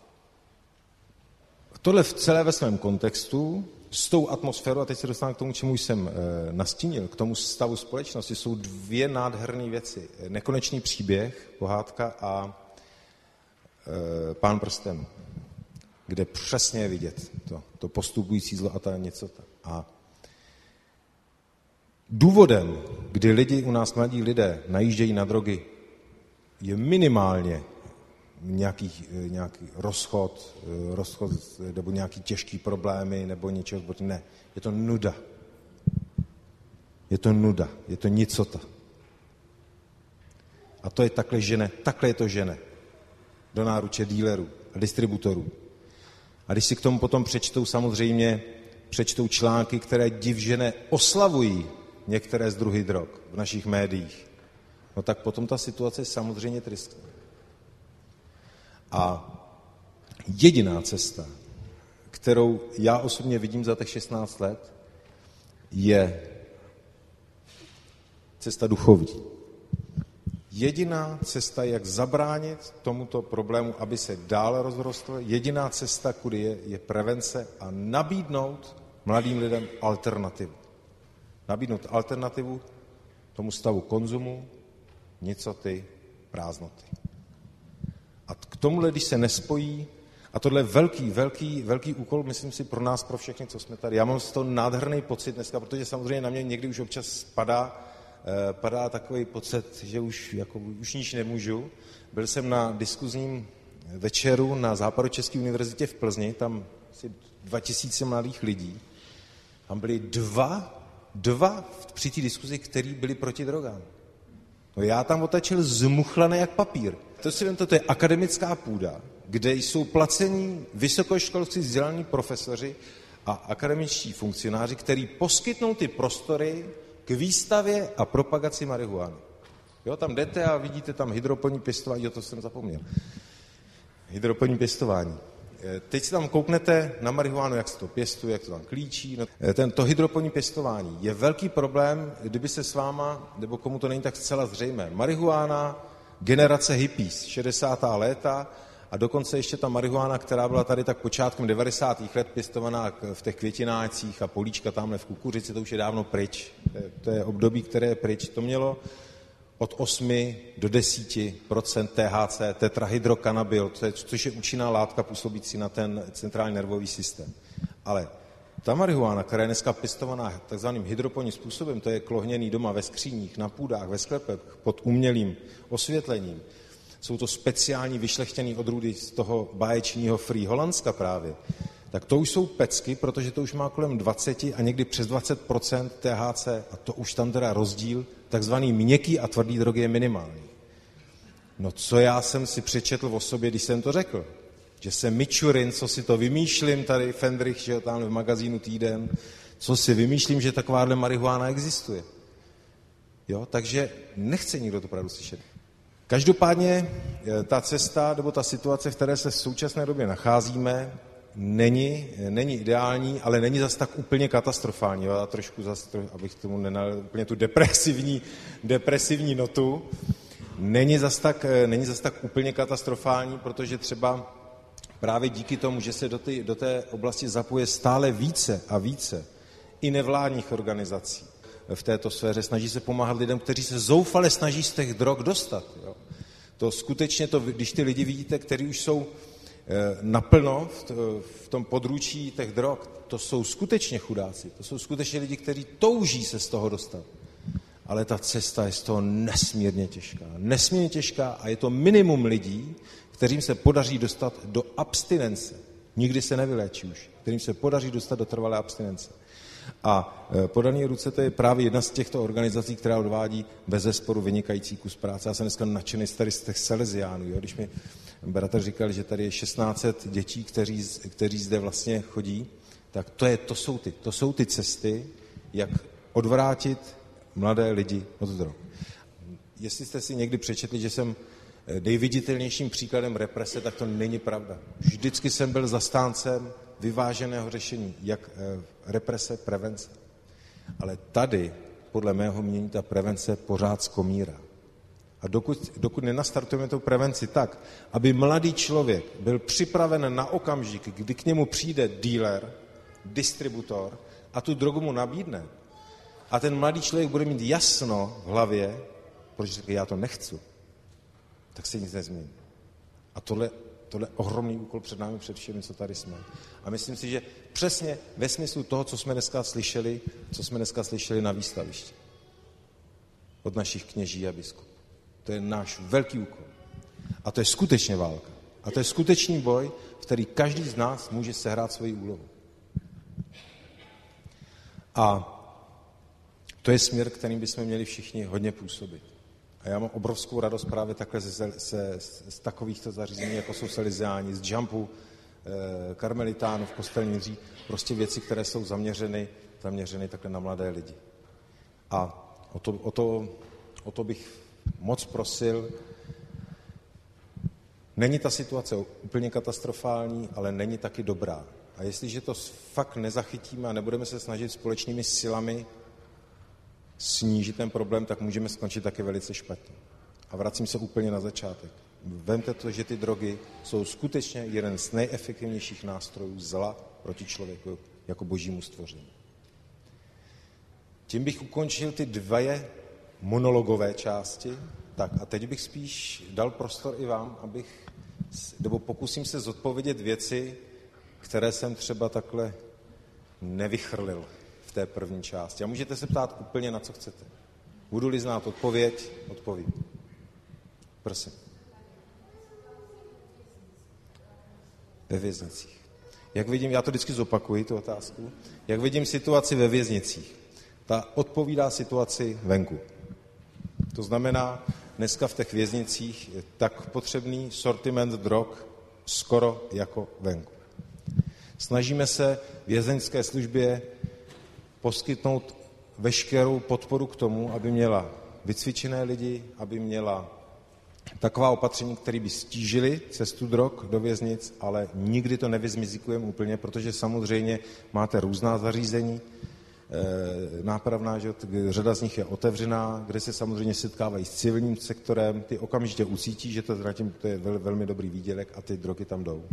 tohle v celé ve svém kontextu, s tou atmosférou, a teď se dostanu k tomu, čemu jsem e, nastínil, k tomu stavu společnosti, jsou dvě nádherné věci. Nekonečný příběh, pohádka a e, Pán prstenů, kde přesně je vidět to, to postupující zlo a ta něco. A důvodem, kdy lidi, u nás mladí lidé najíždějí na drogy, je minimálně nějaký, nějaký rozchod, rozchod, nebo nějaký těžký problémy, nebo něčeho, ne, je to nuda. Je to nuda, je to nicota. A to je takhle žene, takhle je to žene do náruče dílerů a distributorů. A když si k tomu potom přečtou samozřejmě, přečtou články, které divžené oslavují některé z druhy drog v našich médiích, no tak potom ta situace je samozřejmě tristní. A jediná cesta, kterou já osobně vidím za těch šestnáct let, je cesta duchovní. Jediná cesta, jak zabránit tomuto problému, aby se dále rozrostl, jediná cesta, kudy je, je prevence a nabídnout mladým lidem alternativu. Nabídnout alternativu tomu stavu konzumu, nicoty, prázdnoty. A k tomuhle, když se nespojí, a tohle je velký, velký, velký úkol, myslím si, pro nás, pro všechny, co jsme tady. Já mám z toho nádherný pocit dneska, protože samozřejmě na mě někdy už občas padá, eh, padá takový pocit, že už, jako, už níž nemůžu. Byl jsem na diskuzním večeru na Západočeské univerzitě v Plzni, tam asi dva tisíce mladých lidí. Tam byli dva, dva při té diskuzi, kteří byli proti drogám. No já tam otačil zmuchlaný jak papír. To si vím, to je akademická půda, kde jsou placení vysokoškolsky vzdělaní profesoři a akademičtí funkcionáři, kteří poskytnou ty prostory k výstavě a propagaci marihuany. Jo, tam jdete a vidíte tam hydroponní pěstování, jo, to jsem zapomněl. Hydroponní pěstování. Teď si tam kouknete na marihuanu, jak se to pěstuje, jak to tam klíčí. No, tento hydroponní pěstování je velký problém, kdyby se s váma, nebo komu to není tak zcela zřejmé. Marihuana, generace hippies, šedesátá léta, A dokonce ještě ta marihuana, která byla tady tak počátkem devadesátých let pěstovaná v těch květinácích a políčka tamhle v kukuřici, to už je dávno pryč. To je, to je období, které je pryč. To mělo od osmi do deseti procent T H C, tetrahydrokanabil, což je účinná látka působící na ten centrální nervový systém. Ale ta marihuana, která je dneska pěstovaná takzvaným hydroponním způsobem, to je klohněný doma ve skříních, na půdách, ve sklepech, pod umělým osvětlením, jsou to speciální vyšlechtěné odrůdy z toho báječního Free Holandska právě, tak to už jsou pecky, protože to už má kolem dvacet a někdy přes dvacet procent T H C a to už tam teda rozdíl, takzvaný měkký a tvrdý drogy je minimální. No co já jsem si přečetl o sobě, když jsem to řekl? Že jsem Mičurin, co si to vymýšlím tady, Fendrich, že tam v magazínu Týden, co si vymýšlím, že takováhle marihuána existuje. Jo, takže nechce nikdo to pravdu slyšet. Každopádně ta cesta, nebo ta situace, v které se v současné době nacházíme, není, není ideální, ale není zas tak úplně katastrofální. Já trošku zas, abych tomu nenal úplně tu depresivní, depresivní notu, není zas, tak, není zas tak úplně katastrofální, protože třeba právě díky tomu, že se do, ty, do té oblasti zapoje stále více a více i nevládních organizací v této sféře, snaží se pomáhat lidem, kteří se zoufale snaží z těch drog dostat. Jo. To skutečně, to, když ty lidi vidíte, kteří už jsou e, naplno v, v tom područí těch drog, to jsou skutečně chudáci, to jsou skutečně lidi, kteří touží se z toho dostat. Ale ta cesta je z toho nesmírně těžká. Nesmírně těžká a je to minimum lidí, kterým se podaří dostat do abstinence. Nikdy se nevyléčí už. Kterým se podaří dostat do trvalé abstinence. A Podaný ruce to je právě jedna z těchto organizací, která odvádí bezesporu vynikající kus práce. Já jsem dneska nadšený tady z těch Salesiánů. Jo? Když mi bratr říkal, že tady je šestnáct set dětí, kteří, kteří zde vlastně chodí, tak to, je, to, jsou ty, to jsou ty cesty, jak odvrátit mladé lidi od drog. Jestli jste si někdy přečetli, že jsem nejviditelnějším příkladem represe, tak to není pravda. Vždycky jsem byl zastáncem vyváženého řešení, jak represe, prevence. Ale tady, podle mého mínění, ta prevence pořád skomírá. A dokud, dokud nenastartujeme tu prevenci tak, aby mladý člověk byl připraven na okamžik, kdy k němu přijde dealer, distributor a tu drogu mu nabídne, a ten mladý člověk bude mít jasno v hlavě, protože říká, já to nechci, tak se nic nezmění. A tohle, tohle je ohromný úkol před námi, před všemi, co tady jsme. A myslím si, že přesně ve smyslu toho, co jsme dneska slyšeli, co jsme dneska slyšeli na výstavišti. Od našich kněží a biskupů. To je náš velký úkol. A to je skutečně válka. A to je skutečný boj, v který každý z nás může sehrát svoji úlohu. A to je směr, kterým bychom měli všichni hodně působit. A já mám obrovskou radost právě takhle se, se, z takovýchto zařízení, jako jsou Salesiáni, z Jumpu, eh, Karmelitánů v Kostelní Dří, prostě věci, které jsou zaměřeny, zaměřeny takhle na mladé lidi. A o to, o to, o to bych moc prosil. Není ta situace úplně katastrofální, ale není taky dobrá. A jestliže to fakt nezachytíme a nebudeme se snažit společnými silami snížit ten problém, tak můžeme skončit taky velice špatně. A vracím se úplně na začátek. Vemte to, že ty drogy jsou skutečně jeden z nejefektivnějších nástrojů zla proti člověku jako božímu stvoření. Tím bych ukončil ty dvě monologové části. Tak a teď bych spíš dal prostor i vám, abych, nebo pokusím se zodpovědět věci, které jsem třeba takhle nevychrlil v té první části. A můžete se ptát úplně na co chcete. Budu-li znát odpověď, odpovím. Prosím. Ve věznicích. Jak vidím, já to vždycky zopakuji, tu otázku. Jak vidím situaci ve věznicích? Ta odpovídá situaci venku. To znamená, dneska v těch věznicích je tak potřebný sortiment drog skoro jako venku. Snažíme se vězeňské službě poskytnout veškerou podporu k tomu, aby měla vycvičené lidi, aby měla taková opatření, které by stížily cestu drog do věznic, ale nikdy to nevyzmizikujeme úplně, protože samozřejmě máte různá zařízení. nápravná, že řada z nich je otevřená, kde se samozřejmě setkávají s civilním sektorem, ty okamžitě ucítí, že to, to je vel, velmi dobrý výdělek a ty drogy tam jdou.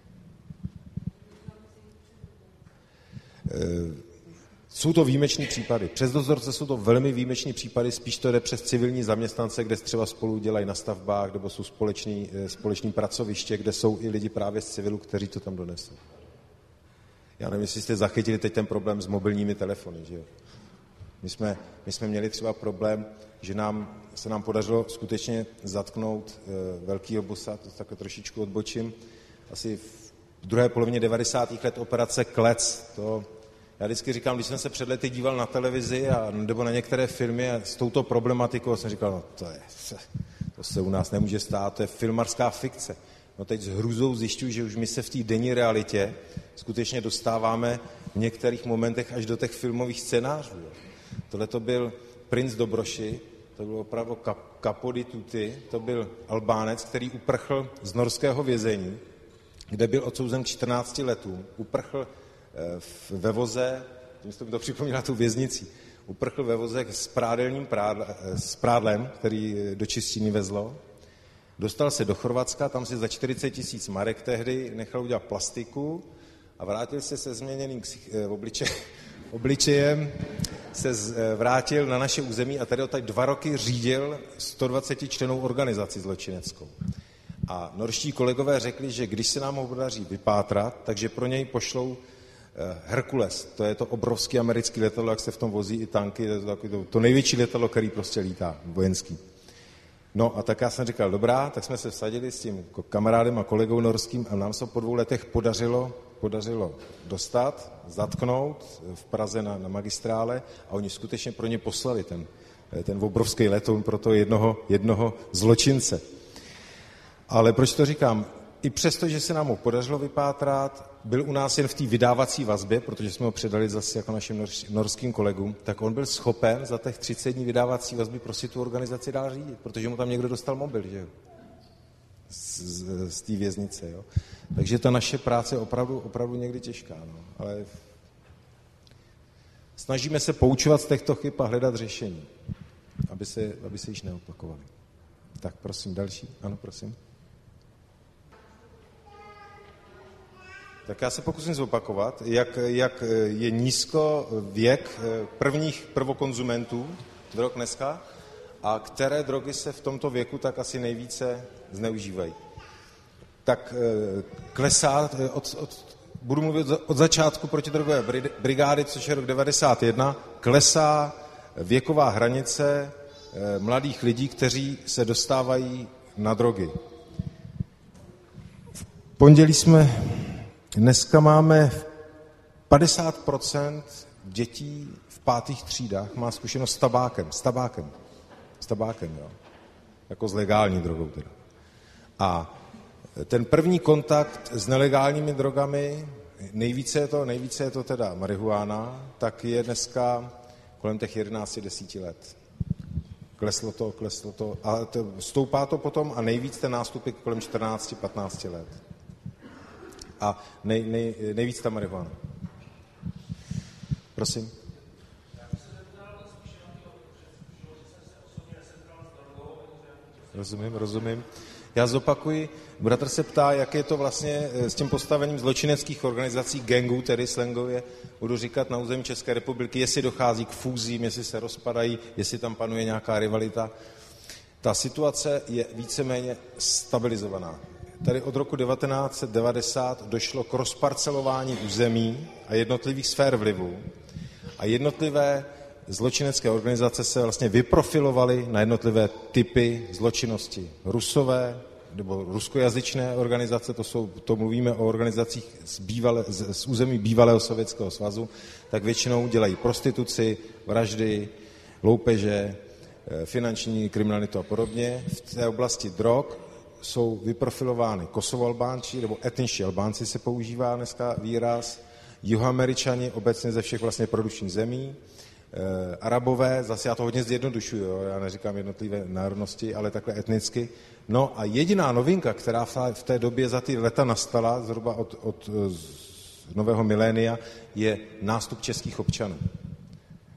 Jsou to výjimeční případy. Přes dozorce jsou to velmi výjimeční případy, spíš to jde přes civilní zaměstnance, kde třeba spolu dělají na stavbách, nebo jsou společní, společní pracoviště, kde jsou i lidi právě z civilu, kteří to tam donesou. Já nevím, jestli jste zachytili teď ten problém s mobilními telefony, že jo. My jsme, my jsme měli třeba problém, že nám, se nám podařilo skutečně zatknout e, velkýho bossa, to takhle trošičku odbočím, asi v druhé polovině devadesátých let operace Klec. To, já vždycky říkám, když jsem se před lety díval na televizi a, nebo na některé filmy a s touto problematikou jsem říkal, no to, je, to se u nás nemůže stát, to je filmarská fikce. No teď s hrůzou zjišťuji, že už my se v té denní realitě skutečně dostáváme v některých momentech až do těch filmových scénářů. Tohle to byl princ Dobroši, to byl opravdu kap, Capo di Tutti, to byl Albánec, který uprchl z norského vězení, kde byl odsouzen k čtrnácti letům, uprchl ve voze, tím mi to připomíná tu věznici, uprchl ve voze s prádelním prádle, s prádlem, který do čistiny vezlo, dostal se do Chorvatska, tam si za čtyřicet tisíc marek tehdy nechal udělat plastiku a vrátil se se změněným obličejem, obličejem se vrátil na naše území a tady od dva roky řídil sto dvacet člennou organizaci zločineckou. A norští kolegové řekli, že když se nám ho podaří vypátrat, takže pro něj pošlou Herkules, to je to obrovský americký letadlo, jak se v tom vozí i tanky, to je to, to, to největší letadlo, který prostě lítá, vojenský. No a tak já jsem říkal, dobrá, tak jsme se vsadili s tím kamarádem a kolegou norským a nám se po dvou letech podařilo, podařilo dostat, zatknout v Praze na, na magistrále a oni skutečně pro ně poslali ten, ten obrovský letoun pro toho jednoho, jednoho zločince. Ale proč to říkám? I přesto, že se nám ho podařilo vypátrat, byl u nás jen v té vydávací vazbě, protože jsme ho předali zase jako našim norským kolegům, tak on byl schopen za těch třicet dní vydávací vazby prostě tu organizaci dál řídit, protože mu tam někdo dostal mobil, že jo? Z, z, z té věznice, jo? Takže ta naše práce je opravdu, opravdu někdy těžká, no. Ale snažíme se poučovat z těchto chyb a hledat řešení, aby se, aby se již neopakovaly. Tak prosím, další. Ano, prosím. Tak já se pokusím zopakovat, jak, jak je nízko věk prvních prvokonzumentů drog dneska a které drogy se v tomto věku tak asi nejvíce zneužívají. Tak klesá, od, od, budu mluvit od začátku protidrogové brigády, což je rok devadesát jedna, klesá věková hranice mladých lidí, kteří se dostávají na drogy. V pondělí jsme... Dneska máme padesát procent dětí v pátých třídách má zkušenost s tabákem, s tabákem, s tabákem, jo. Jako s legální drogou teda. A ten první kontakt s nelegálními drogami, nejvíce je to, nejvíce je to teda marihuána, tak je dneska kolem těch jedenáct deset let. Kleslo to, kleslo to a to, stoupá to potom a nejvíc ten nástup je kolem čtrnáct patnáct let. A nej, nej, nejvíc ta marihuana. Prosím. Rozumím, rozumím. Já zopakuji, bratr se ptá, jak je to vlastně s tím postavením zločineckých organizací, gangů, tedy slangově, budu říkat na území České republiky, jestli dochází k fúzím, jestli se rozpadají, jestli tam panuje nějaká rivalita. Ta situace je víceméně stabilizovaná. Tady od roku devatenáct set devadesát došlo k rozparcelování území a jednotlivých sfér vlivu a jednotlivé zločinecké organizace se vlastně vyprofilovaly na jednotlivé typy zločinnosti. Rusové nebo ruskojazyčné organizace, to, jsou, to mluvíme o organizacích z, bývalé, z, z území bývalého Sovětského svazu, tak většinou dělají prostituci, vraždy, loupeže, finanční kriminalitu a podobně. V té oblasti drog jsou vyprofilovány Kosovo-Albánci, nebo etničtí Albánci se používá dneska výraz, Jihoameričani obecně ze všech vlastně produkčních zemí, e, Arabové, zase já to hodně zjednodušuju, jo, já neříkám jednotlivé národnosti, ale takhle etnicky. No a jediná novinka, která v té době za ty leta nastala, zhruba od, od nového milénia, je nástup českých občanů.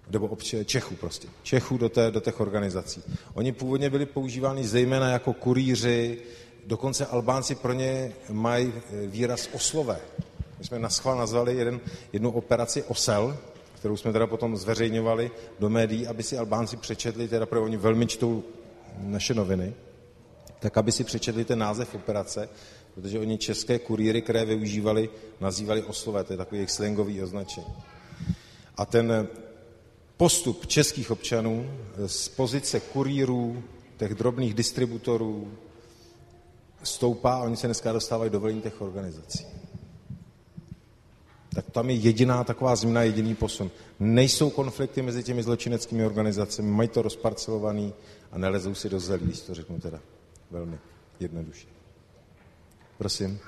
nebo obče, Čechů prostě, Čechů do, té, do těch organizací. Oni původně byli používáni zejména jako kurýři, dokonce Albánci pro ně mají výraz oslové. My jsme naschvál nazvali jeden, jednu operaci Osel, kterou jsme teda potom zveřejňovali do médií, aby si Albánci přečetli, teda pro oni velmi čtou naše noviny, tak aby si přečetli ten název operace, protože oni české kurýry, které využívali, nazývali oslové, to je takový jejich slangový označení. A ten postup českých občanů z pozice kurýrů, těch drobných distributorů, stoupá a oni se dneska dostávají do velení těch organizací. Tak tam je jediná taková změna, jediný posun. Nejsou konflikty mezi těmi zločineckými organizacemi, mají to rozparcelovaný a nelezou si do zelí, když to řeknu teda velmi jednoduše. Prosím.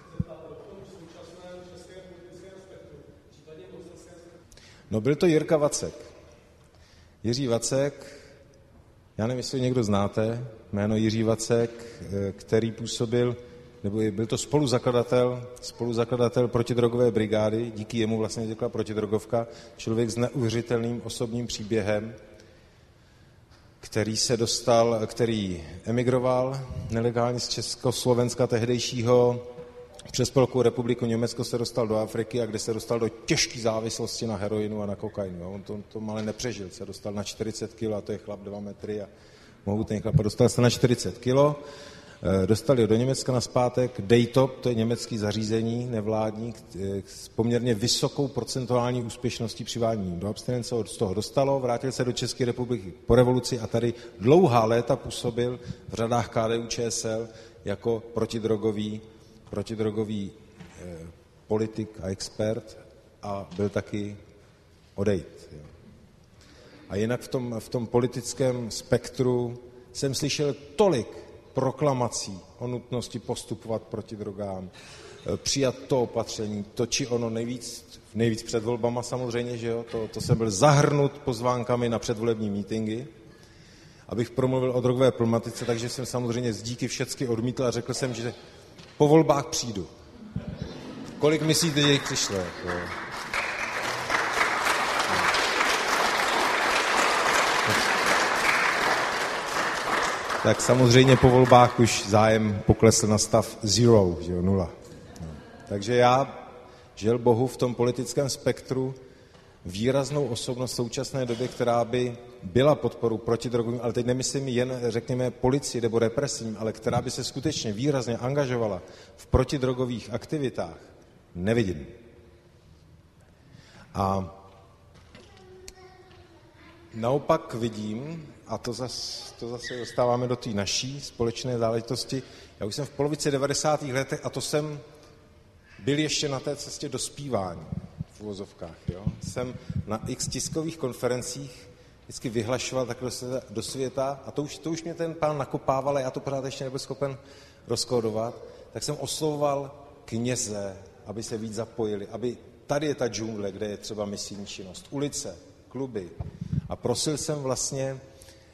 No byl to Jirka Vacek. Jiří Vacek, já nevím, jestli někdo znáte, jméno Jiří Vacek, který působil, nebo byl to spoluzakladatel, spoluzakladatel protidrogové brigády, díky jemu vlastně vznikla protidrogovka, člověk s neuvěřitelným osobním příběhem, který se dostal, který emigroval nelegálně z Československa tehdejšího přes Spolkovou republiku Německo se dostal do Afriky a kde se dostal do těžké závislosti na heroinu a na kokainu. On to, to ale nepřežil, se dostal na čtyřicet kilo a to je chlap dva metry a mohutný chlap a dostal se na čtyřicet kilo. Dostali ho do Německa nazpátek, Daytop, to je německé zařízení nevládní, s poměrně vysokou procentuální úspěšností přivádění do abstinence, od toho dostalo, vrátil se do České republiky po revoluci a tady dlouhá léta působil v řadách K D U Č S L jako protidrogový, protidrogový eh, politik a expert a byl taky odejít. Jo. A jinak v tom, v tom politickém spektru jsem slyšel tolik proklamací o nutnosti postupovat proti drogám, přijat to opatření, to či ono nejvíc, nejvíc před volbama samozřejmě, že jo, to, to jsem byl zahrnut pozvánkami na předvolební mítingy, abych promluvil o drogové problematice, takže jsem samozřejmě z díky všecky odmítl a řekl jsem, že po volbách přijdu. Kolik myslíte, že jich přišlo? Jako? Tak samozřejmě po volbách už zájem poklesl na stav zero, že jo, nula. No. Takže já, žel bohu, v tom politickém spektru výraznou osobnost v současné době, která by byla podporou protidrogovým, ale teď nemyslím jen, řekněme, policii nebo represím, ale která by se skutečně výrazně angažovala v protidrogových aktivitách, nevidím. A naopak vidím, a to zase, to zase dostáváme do té naší společné záležitosti, já už jsem v polovici devadesátých letech, a to jsem byl ještě na té cestě do zpívání v uvozovkách, jo. Jsem na x tiskových konferencích vždycky vyhlašoval takhle do světa, a to už, to už mě ten pán nakopával, a já to pořád ještě nebyl schopen rozkódovat, tak jsem oslovoval kněze, aby se víc zapojili, aby tady je ta džungle, kde je třeba misijní činnost, ulice, kluby. A prosil jsem vlastně e,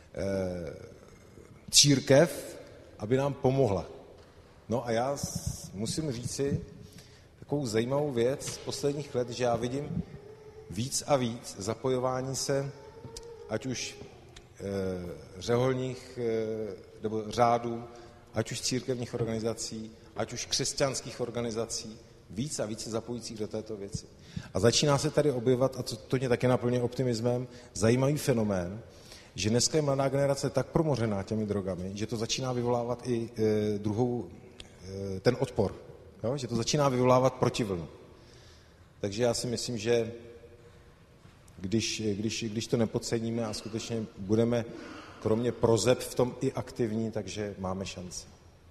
církev, aby nám pomohla. No a já musím říci takovou zajímavou věc z posledních let, že já vidím víc a víc zapojování se, ať už e, řeholních e, nebo řádů, ať už církevních organizací, ať už křesťanských organizací, víc a víc zapojících do této věci. A začíná se tady objevovat, a to, to mě také naplňuje optimismem, zajímavý fenomén, že dneska je mladá generace tak promořená těmi drogami, že to začíná vyvolávat i e, druhou, e, ten odpor. Jo? Že to začíná vyvolávat protivlnu. Takže já si myslím, že když, když, když to nepodceníme a skutečně budeme kromě prozeb v tom i aktivní, takže máme šanci.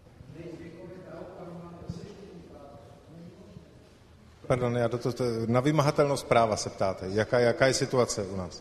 Pardon, já to, to, to, na vymahatelnost práva se ptáte. Jaká, jaká je situace u nás?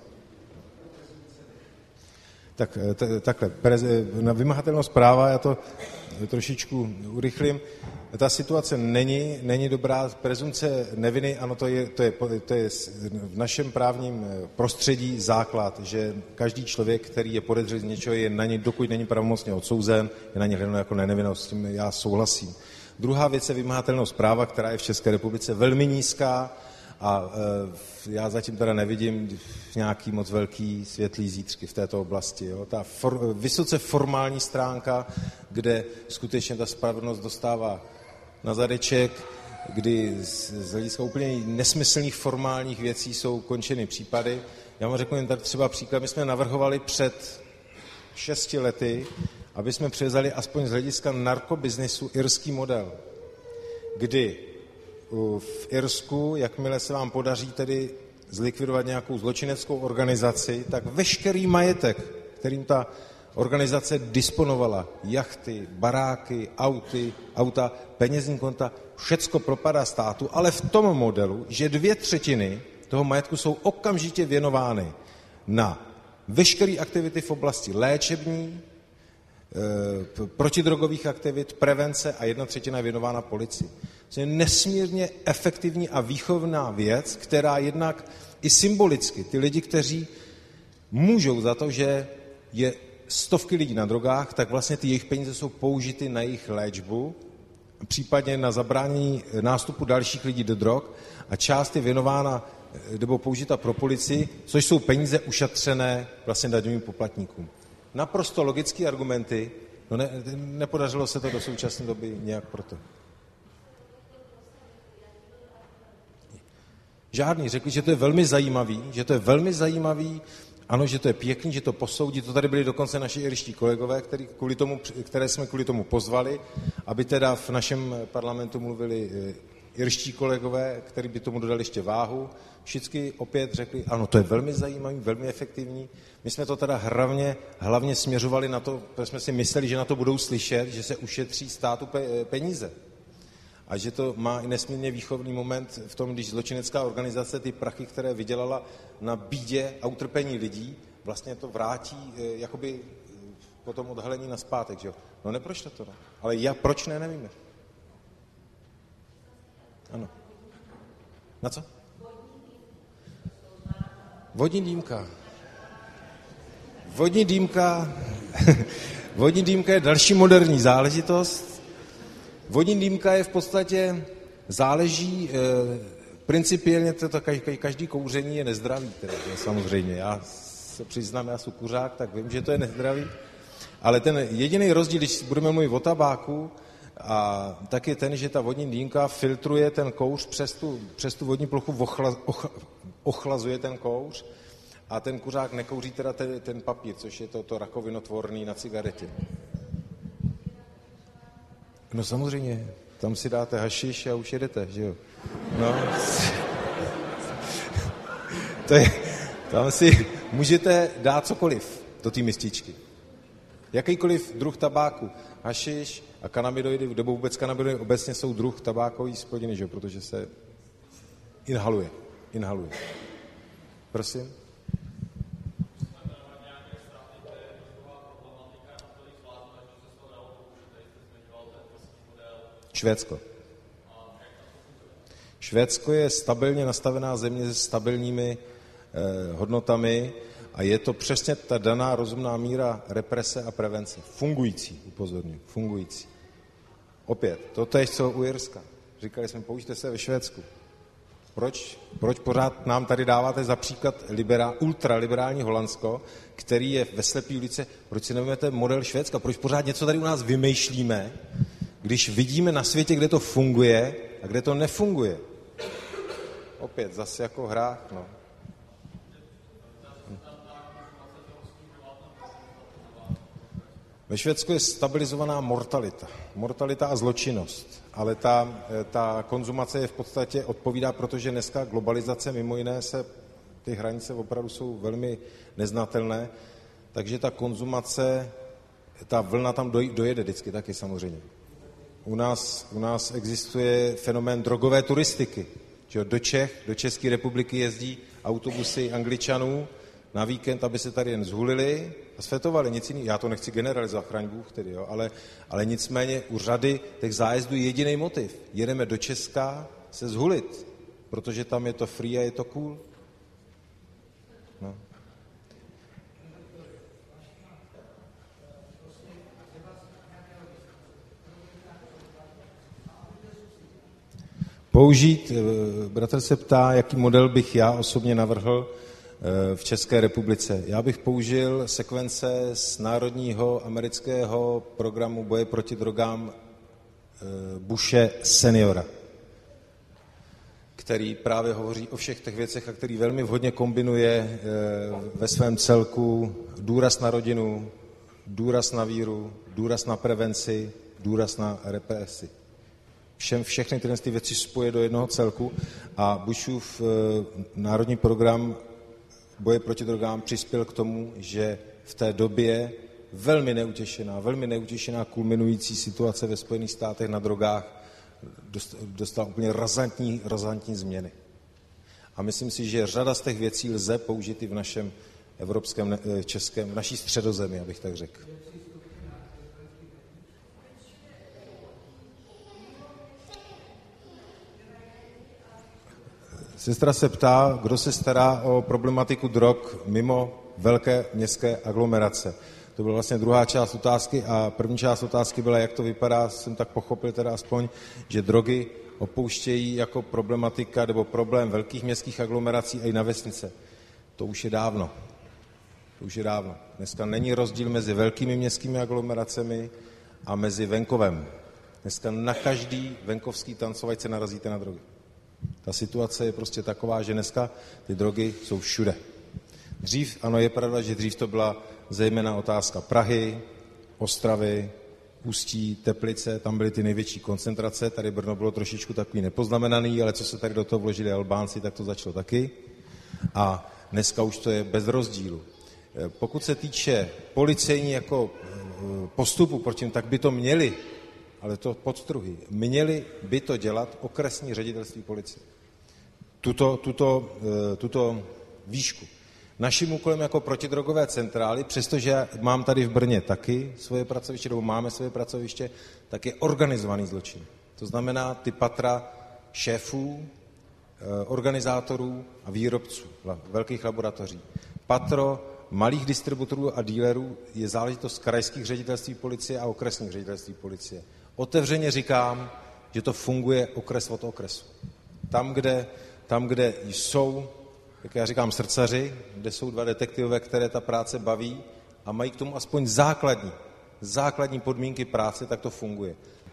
Tak, t, takhle, na vymahatelnost práva já to trošičku urychlím. Ta situace není, není dobrá. Prezumce neviny, ano, to je, to, je, to je v našem právním prostředí základ, že každý člověk, který je podezřelý z něčeho, je na něj, dokud není pravomocně odsouzen, je na něj hledáno jako nevinnost, s tím já souhlasím. Druhá věc je vymahatelnost práva, která je v České republice velmi nízká A e, já zatím teda nevidím nějaký moc velký světlý zítřky v této oblasti. Jo. Ta for, vysoce formální stránka, kde skutečně ta spravedlnost dostává na zadeček, kdy z, z hlediska úplně nesmyslných formálních věcí jsou končeny případy. Já vám řeknu jen tady třeba příklad. My jsme navrhovali před šesti lety, aby jsme převzali aspoň z hlediska narkobiznisu irský model, kdy v Irsku, jakmile se vám podaří tedy zlikvidovat nějakou zločineckou organizaci, tak veškerý majetek, kterým ta organizace disponovala, jachty, baráky, auty, auta, penězní konta, všecko propadá státu, ale v tom modelu, že dvě třetiny toho majetku jsou okamžitě věnovány na veškeré aktivity v oblasti léčební, e, protidrogových aktivit, prevence a jedna třetina je věnována policii. To je nesmírně efektivní a výchovná věc, která jednak i symbolicky ty lidi, kteří můžou za to, že je stovky lidí na drogách, tak vlastně ty jejich peníze jsou použity na jejich léčbu, případně na zabránění nástupu dalších lidí do drog a část je věnována nebo použita pro policii, což jsou peníze ušetřené vlastně daňovým poplatníkům. Naprosto logické argumenty, no ne, nepodařilo se to do současné doby nějak proto. Žádný. Řekli, že to je velmi zajímavý, že to je velmi zajímavý, ano, že to je pěkný, že to posoudí. To tady byli dokonce naši irští kolegové, který kvůli tomu, které jsme kvůli tomu pozvali, aby teda v našem parlamentu mluvili irští kolegové, kteří by tomu dodali ještě váhu. Všichni opět řekli, ano, to je velmi zajímavý, velmi efektivní. My jsme to teda hlavně, hlavně směřovali na to, protože jsme si mysleli, že na to budou slyšet, že se ušetří státu peníze. A že to má i nesmírně výchovný moment v tom, když zločinecká organizace ty prachy, které vydělala na bídě a utrpení lidí, vlastně to vrátí jakoby po tom odhalení nazpátek, že jo. No neprošlo to, ne? Ale já, proč ne, nevíme. Ano. Na co? Vodní dýmka. Vodní dýmka, vodní dýmka je další moderní záležitost. Vodní dýmka je v podstatě, záleží, e, principiálně to, to každý, každý kouření je nezdravý, teda, samozřejmě. Já se přiznám, já jsem kuřák, tak vím, že to je nezdravý. Ale ten jediný rozdíl, když budeme mluvit o tabáku, a tak je ten, že ta vodní dýmka filtruje ten kouř přes tu, přes tu vodní plochu, ochla, och, ochlazuje ten kouř a ten kuřák nekouří teda ten, ten papír, což je to, to rakovinotvorný na cigaretě. No samozřejmě, tam si dáte hašiš a už jedete, že jo. No. To je, tam si můžete dát cokoliv do té mističky. Jakýkoliv druh tabáku, hašiš a kanabidoidy, nebo vůbec kanabidoidy obecně jsou druh tabákový splodiny, že jo, protože se inhaluje, inhaluje. Prosím? Švédsko. Švédsko je stabilně nastavená země se stabilními eh, hodnotami a je to přesně ta daná rozumná míra represe a prevence. Fungující, upozorňuji, fungující. Opět, to též, co u Irska. Říkali jsme, použijte se ve Švédsku. Proč, proč pořád nám tady dáváte za příklad libera, ultraliberální Holandsko, který je ve slepý ulice, proč si nevezmete model Švédska, proč pořád něco tady u nás vymýšlíme, když vidíme na světě, kde to funguje a kde to nefunguje. Opět, zase jako hrách, no. Ve Švédsku je stabilizovaná mortalita. Mortalita a zločinnost. Ale ta, ta konzumace je v podstatě odpovídá, protože dneska globalizace, mimo jiné, se ty hranice opravdu jsou velmi neznatelné, takže ta konzumace, ta vlna tam dojede vždycky taky samozřejmě. U nás, u nás existuje fenomén drogové turistiky. Že do Čech, do České republiky jezdí autobusy Angličanů na víkend, aby se tady jen zhulili a sfetovali, nic jiného. Já to nechci generalizovat, chraň Bůh tedy, jo, ale, ale nicméně u řady těch zájezdů je jediný motiv. Jedeme do Česka se zhulit, protože tam je to free a je to cool. No. použít. Bratr se ptá, jaký model bych já osobně navrhl v České republice. Já bych použil sekvence z národního amerického programu boje proti drogám Bushe seniora, který právě hovoří o všech těch věcech a který velmi vhodně kombinuje ve svém celku důraz na rodinu, důraz na víru, důraz na prevenci, důraz na represi. Všem, všechny tyhle ty věci spoje do jednoho celku a Bushův národní program boje proti drogám přispěl k tomu, že v té době velmi neutěšená, velmi neutěšená kulminující situace ve Spojených státech na drogách dostala úplně razantní, razantní změny. A myslím si, že řada z těch věcí lze použít i v našem evropském, českém, v naší středozemi, abych tak řekl. Sestra se ptá, kdo se stará o problematiku drog mimo velké městské aglomerace. To byla vlastně druhá část otázky a první část otázky byla, jak to vypadá, jsem tak pochopil teda aspoň, že drogy opouštějí jako problematika nebo problém velkých městských aglomerací a i na vesnice. To už je dávno. To už je dávno. Dneska není rozdíl mezi velkými městskými aglomeracemi a mezi venkovem. Dneska na každý venkovský tancovač se narazíte na drogy. Ta situace je prostě taková, že dneska ty drogy jsou všude. Dřív, ano, je pravda, že dřív to byla zejména otázka Prahy, Ostravy, Ústí, Teplice, tam byly ty největší koncentrace, tady Brno bylo trošičku takový nepoznamenaný, ale co se tady do toho vložili Albánci, tak to začalo taky. A dneska už to je bez rozdílu. Pokud se týče policejní jako postupu proti nim, tak by to měli, ale to podstruhy, měli by to dělat okresní ředitelství policie. Tuto, tuto, tuto výšku. Naším úkolem jako protidrogové centrály, přestože mám tady v Brně taky svoje pracoviště, nebo máme svoje pracoviště, tak je organizovaný zločin. To znamená ty patra šéfů, organizátorů a výrobců velkých laboratoří. Patro malých distributorů a dílerů je záležitost krajských ředitelství policie a okresních ředitelství policie. Otevřeně říkám, že to funguje okres od okresu. Tam, kde, tam, kde jsou, jak já říkám, srdcaři, kde jsou dva detektivové, které ta práce baví a mají k tomu aspoň základní, základní podmínky práce, tak to funguje.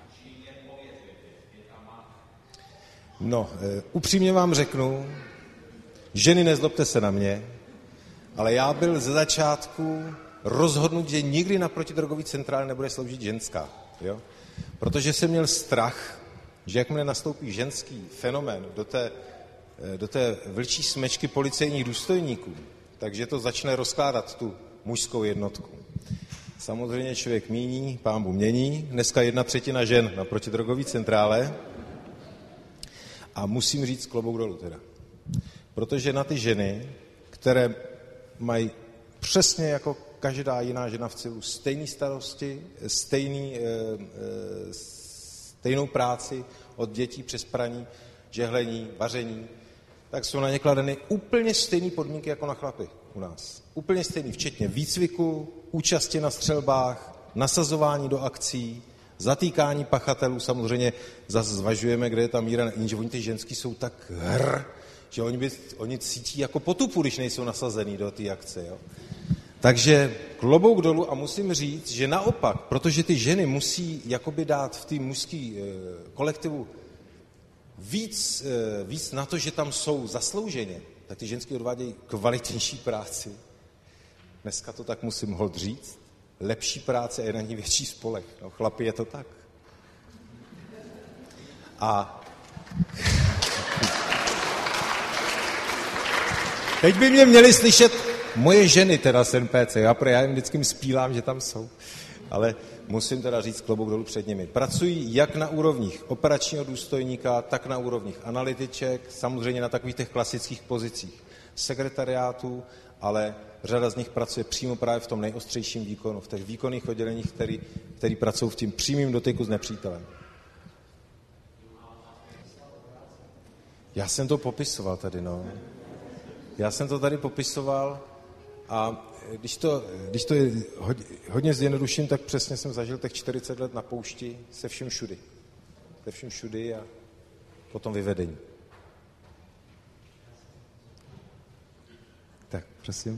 No, e, upřímně vám řeknu, ženy, nezlobte se na mě, ale já byl ze začátku rozhodnut, že nikdy na protidrogové centrále nebude sloužit ženská. Jo? Protože jsem měl strach, že jakmile nastoupí ženský fenomén do té, do té vlčí smečky policejních důstojníků, takže to začne rozkládat tu mužskou jednotku. Samozřejmě člověk míní, pánbu mění. Dneska jedna třetina žen na protidrogové centrále. A musím říct klobouk dolů teda. Protože na ty ženy, které mají přesně jako každá jiná žena v cílu stejné starosti, stejný, stejnou práci od dětí přes praní, žehlení, vaření, tak jsou na ně kladeny úplně stejné podmínky jako na chlapy u nás. Úplně stejný, včetně výcviku, účasti na střelbách, nasazování do akcí, zatýkání pachatelů, samozřejmě zase zvažujeme, kde je ta míra, jenže oni ty ženský jsou tak hr, že oni, by, oni cítí jako potupu, když nejsou nasazený do té akce. Jo. Takže klobouk dolů a musím říct, že naopak, protože ty ženy musí jakoby dát v té mužské e, kolektivu víc, e, víc na to, že tam jsou zaslouženě, tak ty ženské odvádějí kvalitnější práci. Dneska to tak musím hod říct. Lepší práce a je na ní větší spolech. No, chlapi, je to tak. A teď by mě měli slyšet moje ženy, teda z N P C. Já, já jim vždycky spílám, že tam jsou. Ale musím teda říct klobouk dolů před nimi. Pracují jak na úrovních operačního důstojníka, tak na úrovních analytiček, samozřejmě na takových těch klasických pozicích sekretariátů, ale řada z nich pracuje přímo právě v tom nejostřejším výkonu, v těch výkonných odděleních, který, který pracují v tím přímým dotyku s nepřítelem. Já jsem to popisoval tady, no. Já jsem to tady popisoval a když to, když to je hodně, hodně zjednoduším, tak přesně jsem zažil těch čtyřicet let na poušti se vším všudy. Se vším všudy a potom vyvedení. Tak, prosím.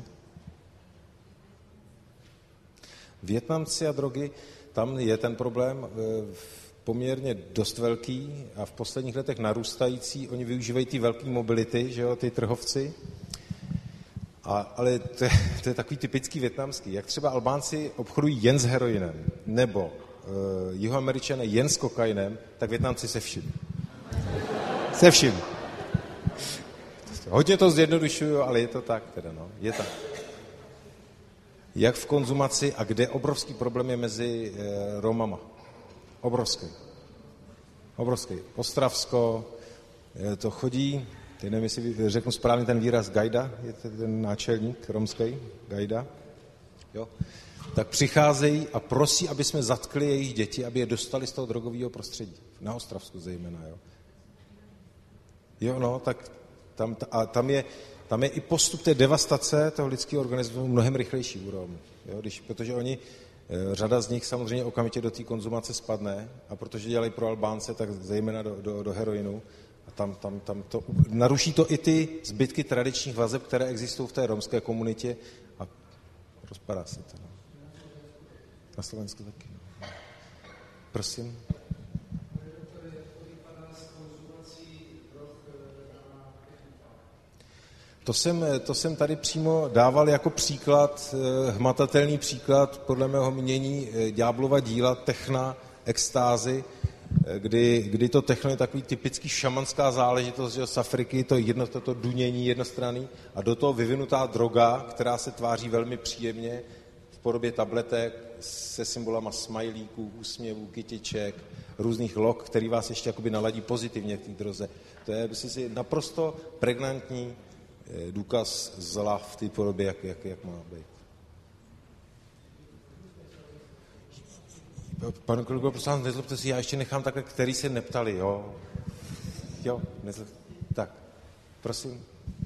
Vietnamci a drogy, tam je ten problém poměrně dost velký a v posledních letech narůstající. Oni využívají ty velké mobility, že jo, ty trhovci. A, ale to je, to je takový typický vietnamský. Jak třeba Albánci obchodují jen s heroinem, nebo uh, Jihoameričané jen s kokainem, tak Vietnamci se vším. Se vším. Hodně to zjednodušuju, ale je to tak teda, no. Je tak. Jak v konzumaci a kde obrovský problém je mezi uh, Romama. Obrovský. Obrovský. Ostravsko, to chodí, teď nevím, jestli řeknu správně ten výraz, gajda, je to ten náčelník romský, gajda, jo. Tak přicházejí a prosí, aby jsme zatkli jejich děti, aby je dostali z toho drogového prostředí. Na Ostravsku zejména, jo. Jo, no, tak tam, a tam je, tam je i postup té devastace toho lidského organismu mnohem rychlejší u Romů, jo, když, protože oni řada z nich samozřejmě okamžitě do té konzumace spadne a protože dělají pro Albánce, tak zejména do, do, do heroinu. A tam, tam, tam to, naruší to i ty zbytky tradičních vazeb, které existují v té romské komunitě a rozpadá se to. No. Na Slovensku taky. No. Prosím. To jsem, to jsem tady přímo dával jako příklad, hmatatelný příklad, podle mého mínění, ďáblova díla, techna, extázy, kdy, kdy to techno je takový typický šamanská záležitost, že z Afriky, to jedno, toto dunění jednostranný a do toho vyvinutá droga, která se tváří velmi příjemně v podobě tabletek se symbolama smajlíků, úsměvů, kytiček, různých log, který vás ještě jakoby naladí pozitivně v té droze. To je, myslím si, naprosto pregnantní důkaz zla v té podobě, jak, jak, jak má být. Pane kolego, prosím vás, nezlobte si, já ještě nechám takhle, který se neptali, jo? Jo, nezlobte. Tak, prosím.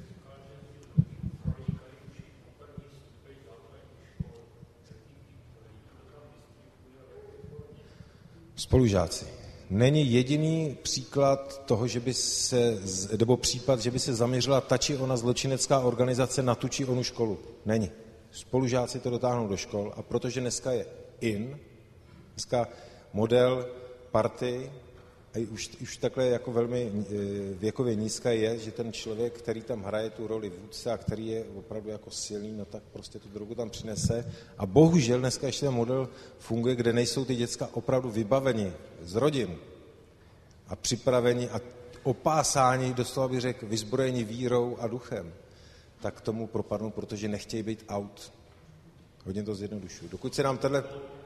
Spolužáci. Není jediný příklad toho, že by se, nebo případ, že by se zaměřila ta či ona zločinecká organizace na tu či onu školu. Není. Spolužáci to dotáhnou do škol a protože dneska je in, dneska model party, a už, už takhle jako velmi věkově nízká je, že ten člověk, který tam hraje tu roli vůdce a který je opravdu jako silný, no tak prostě tu drogu tam přinese. A bohužel dneska ještě ten model funguje, kde nejsou ty děcka opravdu vybaveni z rodin a připraveni a opásáni, doslova bych řekl, vyzbrojeni vírou a duchem, tak k tomu propadnou, protože nechtějí být out. Hodně to zjednodušuju. Dokud se nám tenhle...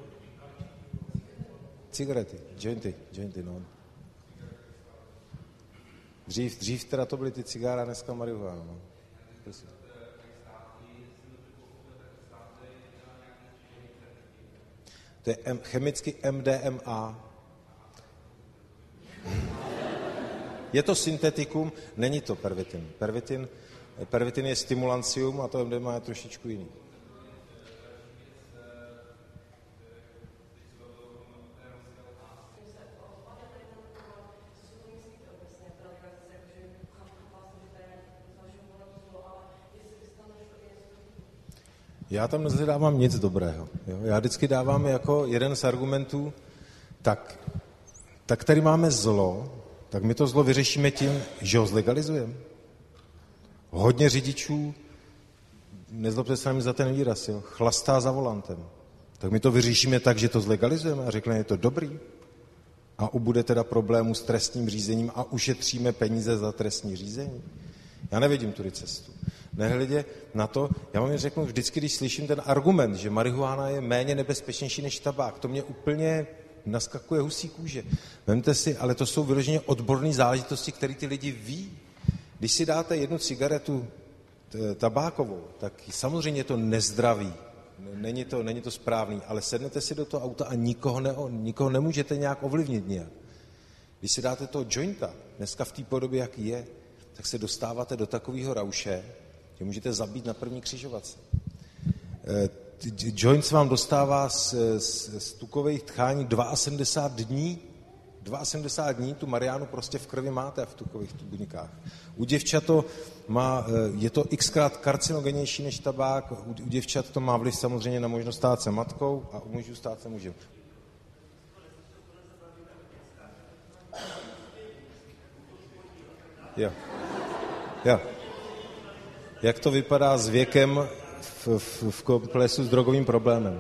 Cigarety, jointy, jointy, no. Dřív, dřív teda to byly ty cigára, dneska marihuana. No. To je M, chemicky M D M A. Je to syntetikum, není to pervitin. Pervitin, pervitin je stimulancium a to M D M A je trošičku jiný. Já tam nezadávám nic dobrého. Jo? Já vždycky dávám jako jeden z argumentů, tak, tak tady máme zlo, tak my to zlo vyřešíme tím, že ho zlegalizujeme. Hodně řidičů, nezlobte se mi za ten výraz, jo, chlastá za volantem. Tak my to vyřešíme tak, že to zlegalizujeme a řekneme, je to dobrý. A ubude teda problému s trestním řízením a ušetříme peníze za trestní řízení. Já nevidím tudy cestu. Nehledě na to, já vám jen řeknu vždycky, když slyším ten argument, že marihuana je méně nebezpečnější než tabák, to mě úplně naskakuje husí kůže. Vemte si, ale to jsou vyloženě odborné záležitosti, které ty lidi ví. Když si dáte jednu cigaretu tabákovou, tak samozřejmě je to nezdravý, není to, není to správný, ale sednete si do toho auta a nikoho, ne, nikoho nemůžete nějak ovlivnit nějak. Když si dáte toho jointa, dneska v té podobě, jaký je, tak se dostáváte do takového rauše, že můžete zabít na první křižovatce. Joint se vám dostává z, z, z tukových tchání sedmdesát dva dní, sedmdesát dva dní tu mariánu prostě v krvi máte v tukových buňkách. U děvčat to má, je to xkrát karcinogenější než tabák, u děvčat to má vliv samozřejmě na možnost stát se matkou a u mužů stát se mužem. Jo. Jo. Jak to vypadá s věkem v, v, v komplexu s drogovým problémem?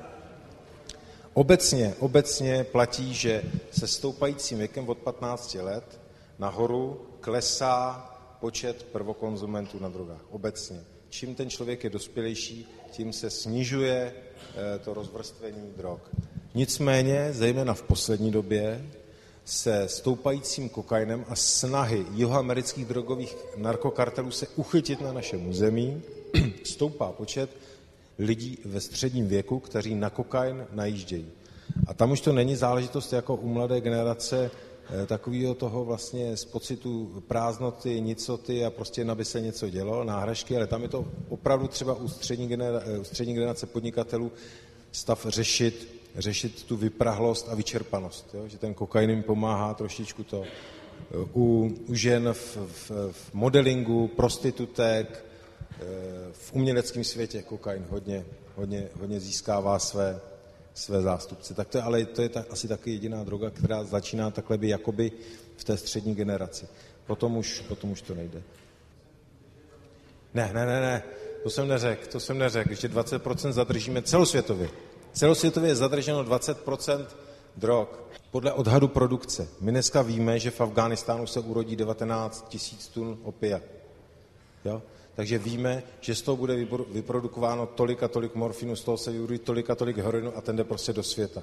Obecně, obecně platí, že se stoupajícím věkem od patnácti let nahoru klesá počet prvokonzumentů na drogách. Obecně. Čím ten člověk je dospělejší, tím se snižuje e, to rozvrstvení drog. Nicméně, zejména v poslední době, se stoupajícím kokainem a snahy jihoamerických drogových narkokartelů se uchytit na našem území stoupá počet lidí ve středním věku, kteří na kokain najíždějí. A tam už to není záležitost jako u mladé generace takového toho vlastně z pocitu prázdnoty, nicoty a prostě aby se něco dělo, náhražky, ale tam je to opravdu třeba u střední, genera- u střední generace podnikatelů stav řešit, řešit tu vyprahlost a vyčerpanost. Jo? Že ten kokain jim pomáhá trošičku to. U, u žen v, v, v modelingu, prostitutek, v uměleckém světě kokain hodně, hodně, hodně získává své, své zástupce. Tak to je, ale to je ta, asi taky jediná droga, která začíná takhle by jakoby v té střední generaci. Potom už, potom už to nejde. Ne, ne, ne, ne, to jsem neřekl, to jsem neřekl, že dvacet procent zadržíme celosvětově. Celosvětově je zadrženo dvacet procent drog. Podle odhadu produkce. My dneska víme, že v Afghánistánu se urodí devatenáct tisíc tun opia. Jo? Takže víme, že z toho bude vyprodukováno tolik a tolik morfinu, z toho se vyurodí tolik a tolik heroinu a ten jde prostě do světa.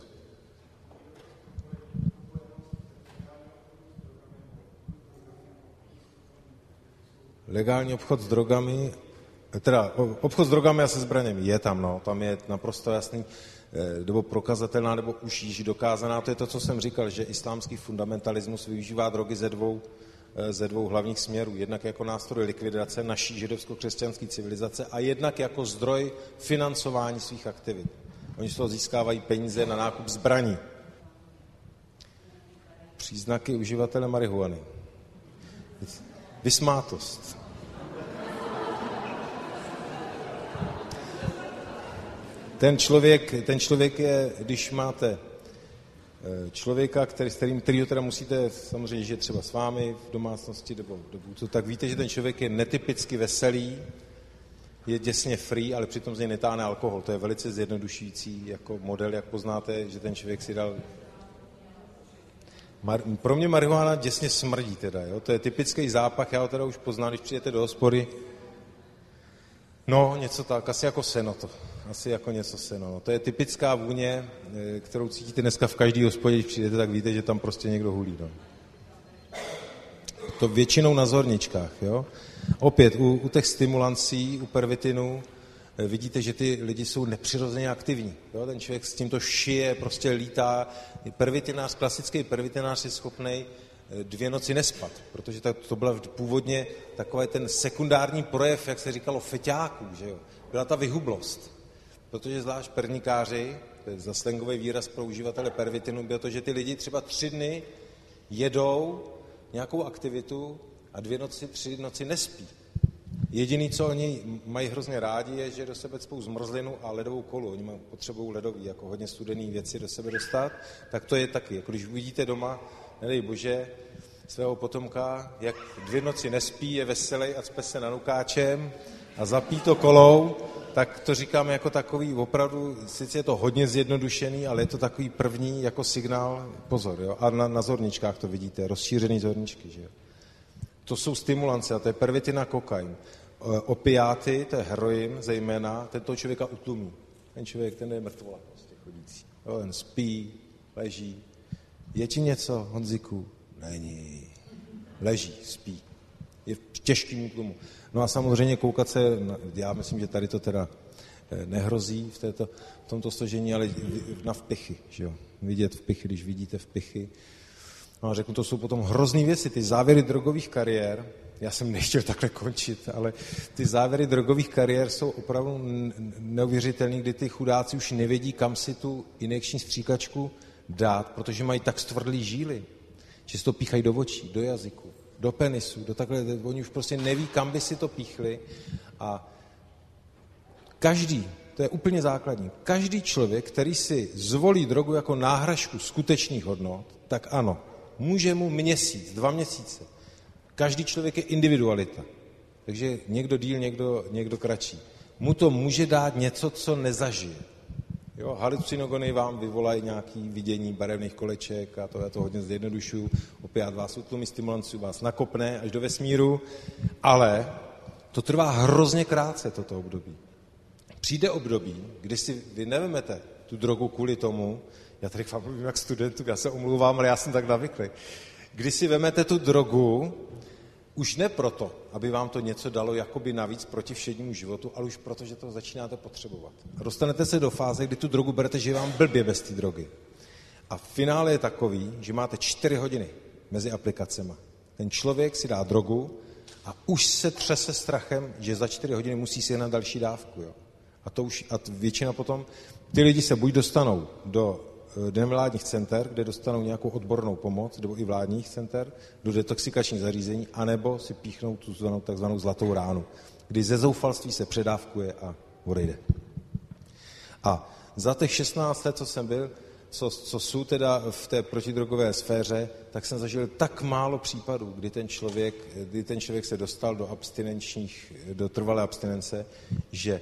Legální obchod s drogami, teda obchod s drogami a se zbraněmi je tam, no, tam je naprosto jasný, nebo prokazatelná, nebo už již dokázaná, to je to, co jsem říkal, že islámský fundamentalismus využívá drogy ze dvou, ze dvou hlavních směrů. Jednak jako nástroj likvidace naší židovsko-křesťanské civilizace a jednak jako zdroj financování svých aktivit. Oni z toho získávají peníze na nákup zbraní. Příznaky uživatele marihuany. Vysmátost. Ten člověk, ten člověk je, když máte člověka, který, s kterým, kterýho teda musíte, samozřejmě, že třeba s vámi v domácnosti, nebo, nebo tak víte, že ten člověk je netypicky veselý, je děsně free, ale přitom z něj netáhne alkohol. To je velice zjednodušující jako model, jak poznáte, že ten člověk si dal... Mar- Pro mě marihuana děsně smrdí teda, jo? To je typický zápach, já ho teda už poznám, když přijete do hospody. No, něco tak, asi jako seno to. Asi jako něco seno. No. To je typická vůně, kterou cítíte dneska v každý hospodě, když přijdete, tak víte, že tam prostě někdo hulí. No. To většinou na zorničkách. Jo? Opět, u, u těch stimulancí, u pervitinu, vidíte, že ty lidi jsou nepřirozeně aktivní. Jo? Ten člověk s tímto šije, prostě lítá. Pervitinář, klasický pervitinář je schopnej dvě noci nespat, protože to, to byl původně takový ten sekundární projev, jak se říkalo, feťáků, že jo? Byla ta vyhublost. Protože zvlášť perníkáři, to je zaslengový výraz pro uživatele pervitinu, bylo to, že ty lidi třeba tři dny jedou nějakou aktivitu a dvě noci, tři noci nespí. Jediný, co oni mají hrozně rádi, je, že do sebe cpou zmrzlinu a ledovou kolu. Oni potřebují ledový, jako hodně studený věci do sebe dostat. Tak to je taky. Jako když uvidíte doma, nedej bože, svého potomka, jak dvě noci nespí, je veselý a cpe se nanukáčem a zapí to kolou, tak to říkáme jako takový opravdu, sice je to hodně zjednodušený, ale je to takový první jako signál, pozor, jo? A na, na zorničkách to vidíte, rozšířený zorničky, že jo. To jsou stimulance, a to je pervitin a kokain. Opiáty, to je heroin zejména, ten toho člověka utlumí. Ten člověk, ten je mrtvola prostě chodící. Jo, ten spí, leží. Je ti něco, Honziku? Není. Leží, spí. Je v těžkým útlumu. No a samozřejmě koukat se, já myslím, že tady to teda nehrozí v, této, v tomto složení, ale na vpichy, že jo. Vidět vpichy, když vidíte vpichy. No a řeknu, to jsou potom hrozný věci, ty závěry drogových kariér, já jsem nechtěl takhle končit, ale ty závěry drogových kariér jsou opravdu neuvěřitelné, kdy ty chudáci už nevědí, kam si tu injekční stříkačku dát, protože mají tak stvrdlý žíly, že si to píchají do očí, do jazyku, do penisu, do takhle, oni už prostě neví, kam by si to píchli a každý, to je úplně základní, každý člověk, který si zvolí drogu jako náhražku skutečných hodnot, tak ano, může mu měsíc, dva měsíce. Každý člověk je individualita. Takže někdo díl, někdo, někdo kratší. Mu to může dát něco, co nezažije. Jo, halucinogony vám vyvolají nějaké vidění barevných koleček a to já to hodně zjednodušuju. Opět vás utlumí, stimulanců vás nakopne až do vesmíru, ale to trvá hrozně krátce, toto období. Přijde období, kdy si vy nevemete tu drogu kvůli tomu, já tady fakt mluvím jak studentu, já se omlouvám, ale já jsem tak navyklý. Když si vemete tu drogu, už ne proto, aby vám to něco dalo jakoby navíc proti všednímu životu, ale už proto, že to začínáte potřebovat. A dostanete se do fáze, kdy tu drogu berete, že je vám blbě bez té drogy. A finále je takový, že máte čtyři hodiny mezi aplikacemi. Ten člověk si dá drogu a už se třese strachem, že za čtyři hodiny musí si na další dávku. Jo. A to už, a většina potom, ty lidi se buď dostanou do nevládních center, kde dostanou nějakou odbornou pomoc, nebo i vládních center, do detoxikačních zařízení, anebo si píchnou tu zvanou, takzvanou zlatou ránu, kdy ze zoufalství se předávkuje a odejde. A za těch šestnáct let, co jsem byl, co, co jsou teda v té protidrogové sféře, tak jsem zažil tak málo případů, kdy ten člověk, kdy ten člověk se dostal do abstinenčních, do trvalé abstinence, že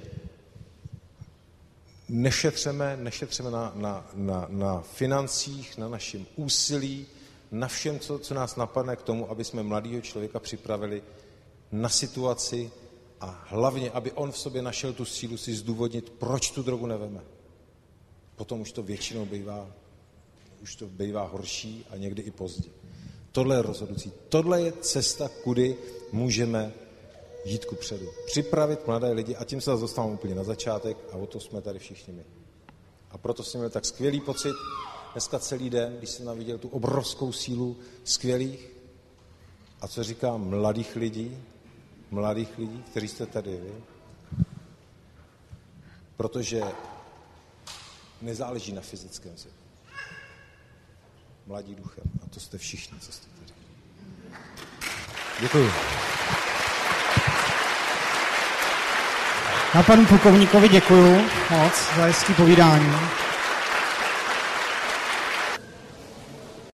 nešetřeme, nešetřeme na, na, na, na financích, na našem úsilí, na všem, co, co nás napadne k tomu, aby jsme mladého člověka připravili na situaci a hlavně, aby on v sobě našel tu sílu si zdůvodnit, proč tu drogu neveme. Potom už to většinou bývá, už to bývá horší a někdy i pozdě. Tohle je rozhodující. Tohle je cesta, kudy můžeme jít kupředu. Připravit mladé lidi a tím se zase dostávám úplně na začátek a o to jsme tady všichni my. A proto jsem měl tak skvělý pocit dneska celý den, když jsem viděl tu obrovskou sílu skvělých a co říkám, mladých lidí, mladých lidí, kteří jste tady vy, protože nezáleží na fyzickém světě. Mladí duchem. A to jste všichni, co jste tady. Děkuji. Já panu plukovníkovi děkuju moc za hezký povídání.